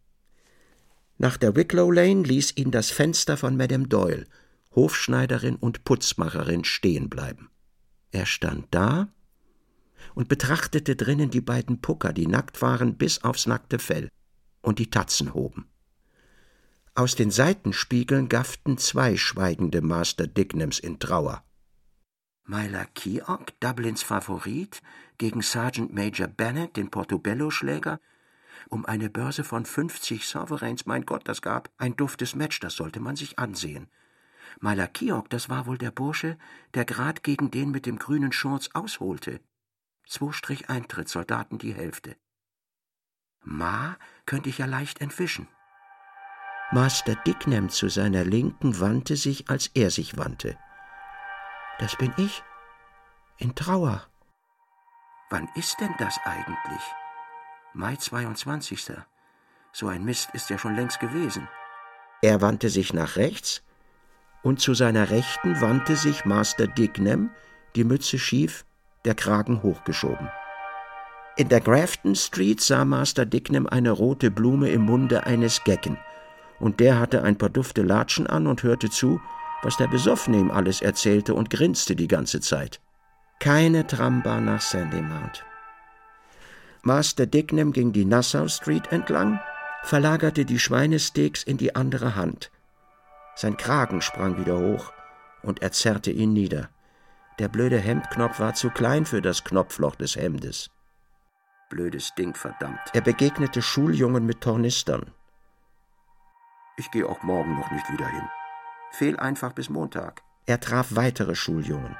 Speaker 2: Nach der Wicklow Lane ließ ihn das Fenster von Madame Doyle, Hofschneiderin und Putzmacherin, stehen bleiben. Er stand da und betrachtete drinnen die beiden Pucker, die nackt waren bis aufs nackte Fell und die Tatzen hoben. Aus den Seitenspiegeln gafften zwei schweigende Master Dignams in Trauer. Myla Keogh, Dublins Favorit, gegen Sergeant Major Bennett, den Portobello-Schläger, um eine Börse von fünfzig Sovereigns, mein Gott, das gab ein duftes Match, das sollte man sich ansehen. Myla Keogh, das war wohl der Bursche, der grad gegen den mit dem grünen Shorts ausholte. Zwei Strich Eintritt, Soldaten die Hälfte. Ma könnte ich ja leicht entwischen. Master Dignam zu seiner Linken wandte sich, als er sich wandte. »Das bin ich, in Trauer. Wann ist denn das eigentlich? Mai zweiundzwanzigster So ein Mist ist ja schon längst gewesen.« Er wandte sich nach rechts, und zu seiner Rechten wandte sich Master Dignam, die Mütze schief, der Kragen hochgeschoben. In der Grafton Street sah Master Dignam eine rote Blume im Munde eines Gecken, und der hatte ein paar dufte Latschen an und hörte zu, was der Besoffene ihm alles erzählte, und grinste die ganze Zeit. Keine Trambahn nach Sandymount. Master Dignam ging die Nassau Street entlang, verlagerte die Schweinesteaks in die andere Hand. Sein Kragen sprang wieder hoch, und er zerrte ihn nieder. Der blöde Hemdknopf war zu klein für das Knopfloch des Hemdes. Blödes Ding, verdammt. Er begegnete Schuljungen mit Tornistern. »Ich gehe auch morgen noch nicht wieder hin. Fehl einfach bis Montag.« Er traf weitere Schuljungen.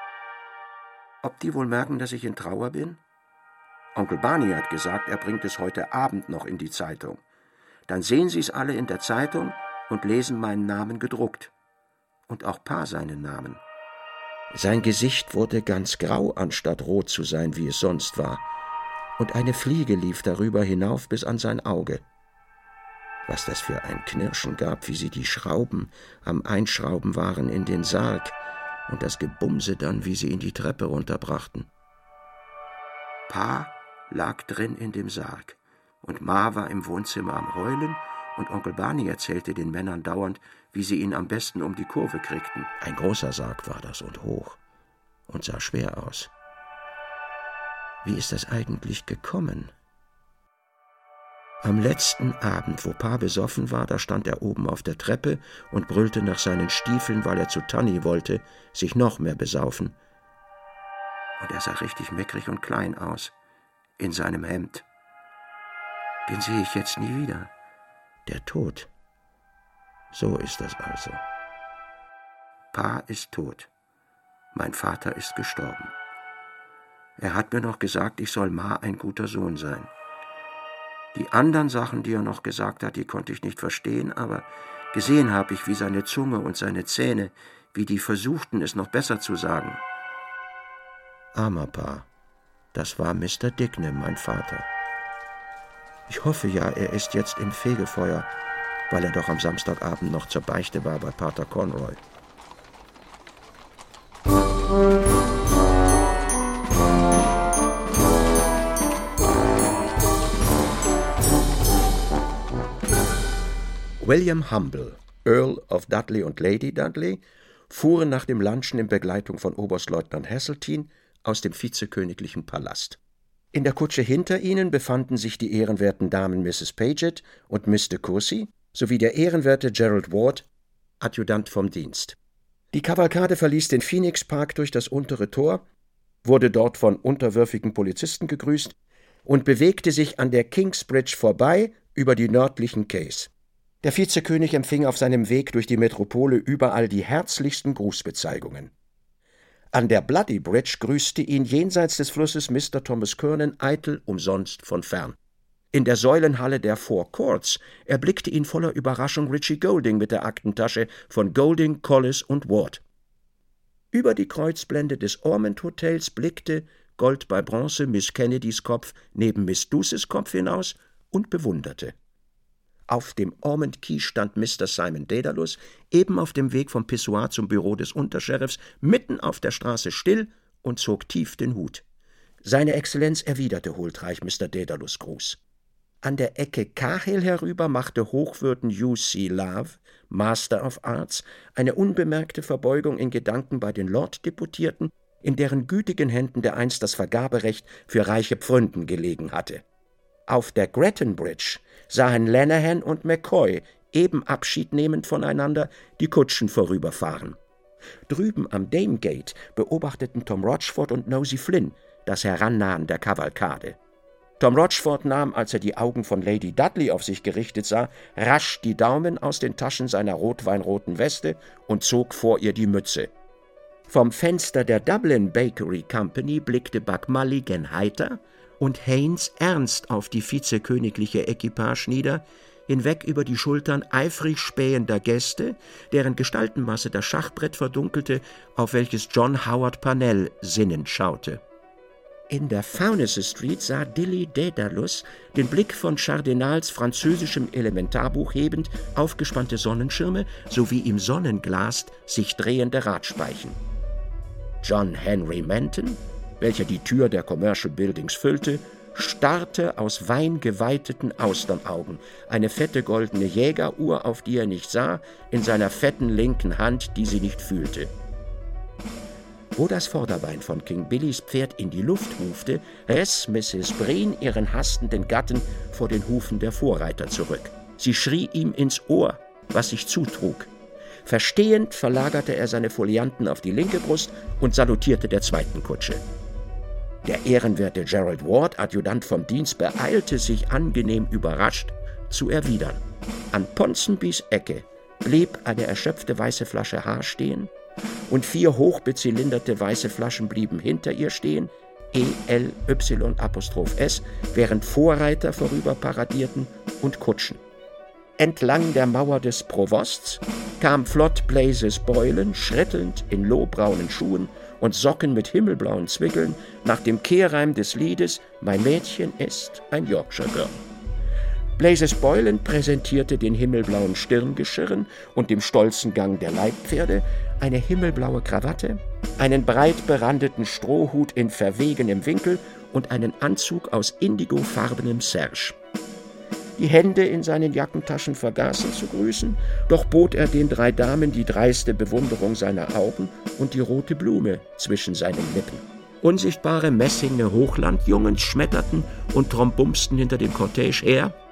Speaker 2: »Ob die wohl merken, dass ich in Trauer bin? Onkel Barney hat gesagt, er bringt es heute Abend noch in die Zeitung. Dann sehen Sie es alle in der Zeitung und lesen meinen Namen gedruckt. Und auch Pa seinen Namen.« Sein Gesicht wurde ganz grau, anstatt rot zu sein, wie es sonst war, und eine Fliege lief darüber hinauf bis an sein Auge. Was das für ein Knirschen gab, wie sie die Schrauben am Einschrauben waren in den Sarg und das Gebumse dann, wie sie ihn die Treppe runterbrachten. Pa lag drin in dem Sarg und Ma war im Wohnzimmer am Heulen und Onkel Barney erzählte den Männern dauernd, wie sie ihn am besten um die Kurve kriegten. Ein großer Sarg war das und hoch und sah schwer aus. Wie ist das eigentlich gekommen? Am letzten Abend, wo Pa besoffen war, da stand er oben auf der Treppe und brüllte nach seinen Stiefeln, weil er zu Tunny wollte, sich noch mehr besaufen. Und er sah richtig mickrig und klein aus, in seinem Hemd. Den sehe ich jetzt nie wieder. Der Tod. So ist das also. Pa ist tot. Mein Vater ist gestorben. Er hat mir noch gesagt, ich soll Ma ein guter Sohn sein. Die anderen Sachen, die er noch gesagt hat, die konnte ich nicht verstehen, aber gesehen habe ich, wie seine Zunge und seine Zähne, wie die versuchten, es noch besser zu sagen. Armer Pa, das war Mister Dignam, mein Vater. Ich hoffe ja, er ist jetzt im Fegefeuer, weil er doch am Samstagabend noch zur Beichte war bei Pater Conroy. William Humble, Earl of Dudley und Lady Dudley, fuhren nach dem Lunchen in Begleitung von Oberstleutnant Hasseltine aus dem vizeköniglichen Palast. In der Kutsche hinter ihnen befanden sich die ehrenwerten Damen Misses Paget und Miss de Courcy sowie der ehrenwerte Gerald Ward, Adjutant vom Dienst. Die Kavalkade verließ den Phoenix Park durch das untere Tor, wurde dort von unterwürfigen Polizisten gegrüßt und bewegte sich an der Kingsbridge vorbei über die nördlichen Quais. Der Vizekönig empfing auf seinem Weg durch die Metropole überall die herzlichsten Grußbezeigungen. An der Bloody Bridge grüßte ihn jenseits des Flusses Mister Thomas Kernan eitel umsonst von fern. In der Säulenhalle der Four Courts erblickte ihn voller Überraschung Richie Golding mit der Aktentasche von Golding, Collis und Ward. Über die Kreuzblende des Ormond Hotels blickte, Gold bei Bronze, Miss Kennedys Kopf neben Miss Duces Kopf hinaus und bewunderte. Auf dem Ormond Quay stand Mister Simon Daedalus, eben auf dem Weg vom Pissoir zum Büro des Untersheriffs, mitten auf der Straße still und zog tief den Hut. Seine Exzellenz erwiderte huldreich Mister Daedalus' Gruß. An der Ecke Cahill herüber machte Hochwürden U C Love, Master of Arts, eine unbemerkte Verbeugung in Gedanken bei den Lorddeputierten, in deren gütigen Händen dereinst das Vergaberecht für reiche Pfründen gelegen hatte. Auf der Gretton Bridge sahen Lanahan und McCoy, eben Abschied nehmend voneinander, die Kutschen vorüberfahren. Drüben am Dame Gate beobachteten Tom Rochford und Nosey Flynn das Herannahen der Kavalkade. Tom Rochford nahm, als er die Augen von Lady Dudley auf sich gerichtet sah, rasch die Daumen aus den Taschen seiner rotweinroten Weste und zog vor ihr die Mütze. Vom Fenster der Dublin Bakery Company blickte Buck Mulligan heiter und Haynes ernst auf die vizekönigliche Equipage nieder, hinweg über die Schultern eifrig spähender Gäste, deren Gestaltenmasse das Schachbrett verdunkelte, auf welches John Howard Parnell sinnend schaute. In der Fownesses Street sah Dilly Daedalus, den Blick von Chardinals französischem Elementarbuch hebend, aufgespannte Sonnenschirme sowie im Sonnenglas sich drehende Radspeichen. John Henry Menton, welcher die Tür der Commercial Buildings füllte, starrte aus weingeweiteten Austernaugen, eine fette goldene Jägeruhr, auf die er nicht sah, in seiner fetten linken Hand, die sie nicht fühlte. Wo das Vorderbein von King Billys Pferd in die Luft hufte, riss Misses Breen ihren hastenden Gatten vor den Hufen der Vorreiter zurück. Sie schrie ihm ins Ohr, was sich zutrug. Verstehend verlagerte er seine Folianten auf die linke Brust und salutierte der zweiten Kutsche. Der ehrenwerte Gerald Ward, Adjutant vom Dienst, beeilte sich, angenehm überrascht, zu erwidern. An Ponsonbys Ecke blieb eine erschöpfte weiße Flasche Haar stehen, und vier hochbezylinderte weiße Flaschen blieben hinter ihr stehen, E L Y S, während Vorreiter vorüber paradierten und Kutschen. Entlang der Mauer des Provosts kam flott Blazes Boylan, schrittelnd in lohbraunen Schuhen und Socken mit himmelblauen Zwickeln, nach dem Kehrreim des Liedes »Mein Mädchen ist ein Yorkshire Girl«. Blazes Boylan präsentierte den himmelblauen Stirngeschirren und dem stolzen Gang der Leibpferde eine himmelblaue Krawatte, einen breit berandeten Strohhut in verwegenem Winkel und einen Anzug aus indigofarbenem Serge. Die Hände in seinen Jackentaschen vergaßen zu grüßen, doch bot er den drei Damen die dreiste Bewunderung seiner Augen und die rote Blume zwischen seinen Lippen. Unsichtbare messinge Hochlandjungen schmetterten und trombumsten hinter dem Cortège her,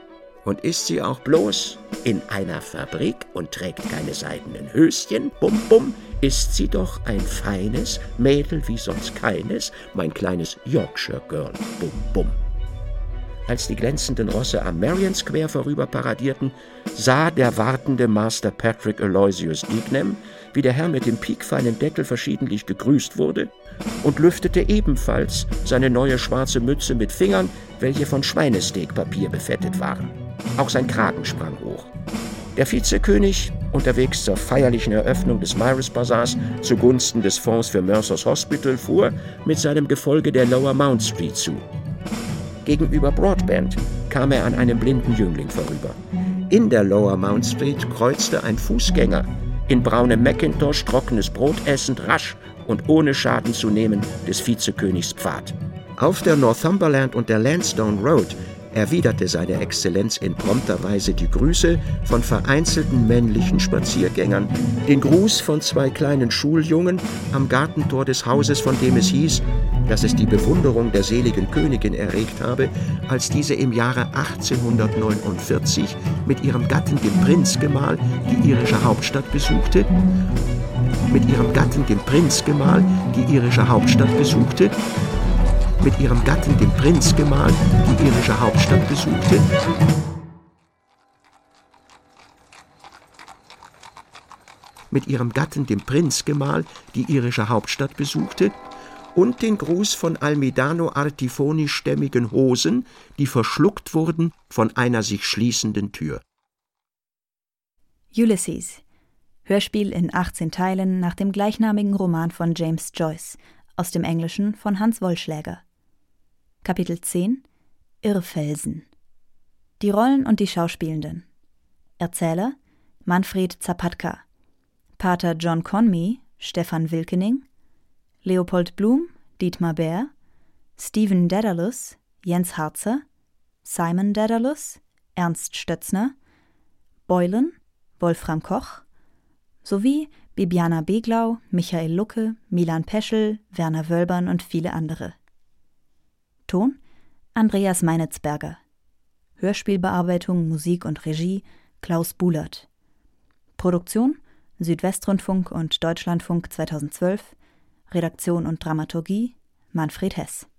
Speaker 2: Und ist sie auch bloß in einer Fabrik und trägt keine seidenen Höschen, bum bum, ist sie doch ein feines Mädel wie sonst keines, mein kleines Yorkshire Girl, bum bum. Als die glänzenden Rosse am Marion Square vorüber paradierten, sah der wartende Master Patrick Aloysius Dignam, wie der Herr mit dem piekfeinen Deckel verschiedentlich gegrüßt wurde, und lüftete ebenfalls seine neue schwarze Mütze mit Fingern, welche von Schweinesteakpapier befettet waren. Auch sein Kragen sprang hoch. Der Vizekönig, unterwegs zur feierlichen Eröffnung des Mirus Bazars zugunsten des Fonds für Mercers Hospital, fuhr mit seinem Gefolge der Lower Mount Street zu. Gegenüber Broadband kam er an einem blinden Jüngling vorüber. In der Lower Mount Street kreuzte ein Fußgänger, in braunem Macintosh trockenes Brot essend, rasch und ohne Schaden zu nehmen des Vizekönigs Pfad. Auf der Northumberland und der Lansdowne Road erwiderte seine Exzellenz in prompter Weise die Grüße von vereinzelten männlichen Spaziergängern, den Gruß von zwei kleinen Schuljungen am Gartentor des Hauses, von dem es hieß, dass es die Bewunderung der seligen Königin erregt habe, als diese im Jahre achtzehnhundertneunundvierzig mit ihrem Gatten, dem Prinzgemahl, die irische Hauptstadt besuchte, mit ihrem Gatten, dem Prinzgemahl, die irische Hauptstadt besuchte, mit ihrem Gatten, dem Prinzgemahl, die irische Hauptstadt besuchte, mit ihrem Gatten, dem Prinzgemahl, die irische Hauptstadt besuchte, und den Gruß von Almidano Artifoni stämmigen Hosen, die verschluckt wurden von einer sich schließenden Tür.
Speaker 1: Ulysses. Hörspiel in achtzehn Teilen nach dem gleichnamigen Roman von James Joyce, aus dem Englischen von Hans Wollschläger. Kapitel zehn. Irrfelsen. Die Rollen und die Schauspielenden. Erzähler Manfred Zapatka. Pater John Conmee Stefan Wilkening. Leopold Blum Dietmar Bär. Stephen Dedalus Jens Harzer. Simon Dedalus Ernst Stötzner. Boylan Wolfram Koch sowie Bibiana Beglau, Michael Lucke, Milan Peschel, Werner Wölbern und viele andere. Ton Andreas Meinitzberger. Hörspielbearbeitung, Musik und Regie Klaus Buhlert. Produktion Südwestrundfunk und Deutschlandfunk zweitausendzwölf. Redaktion und Dramaturgie Manfred Hess.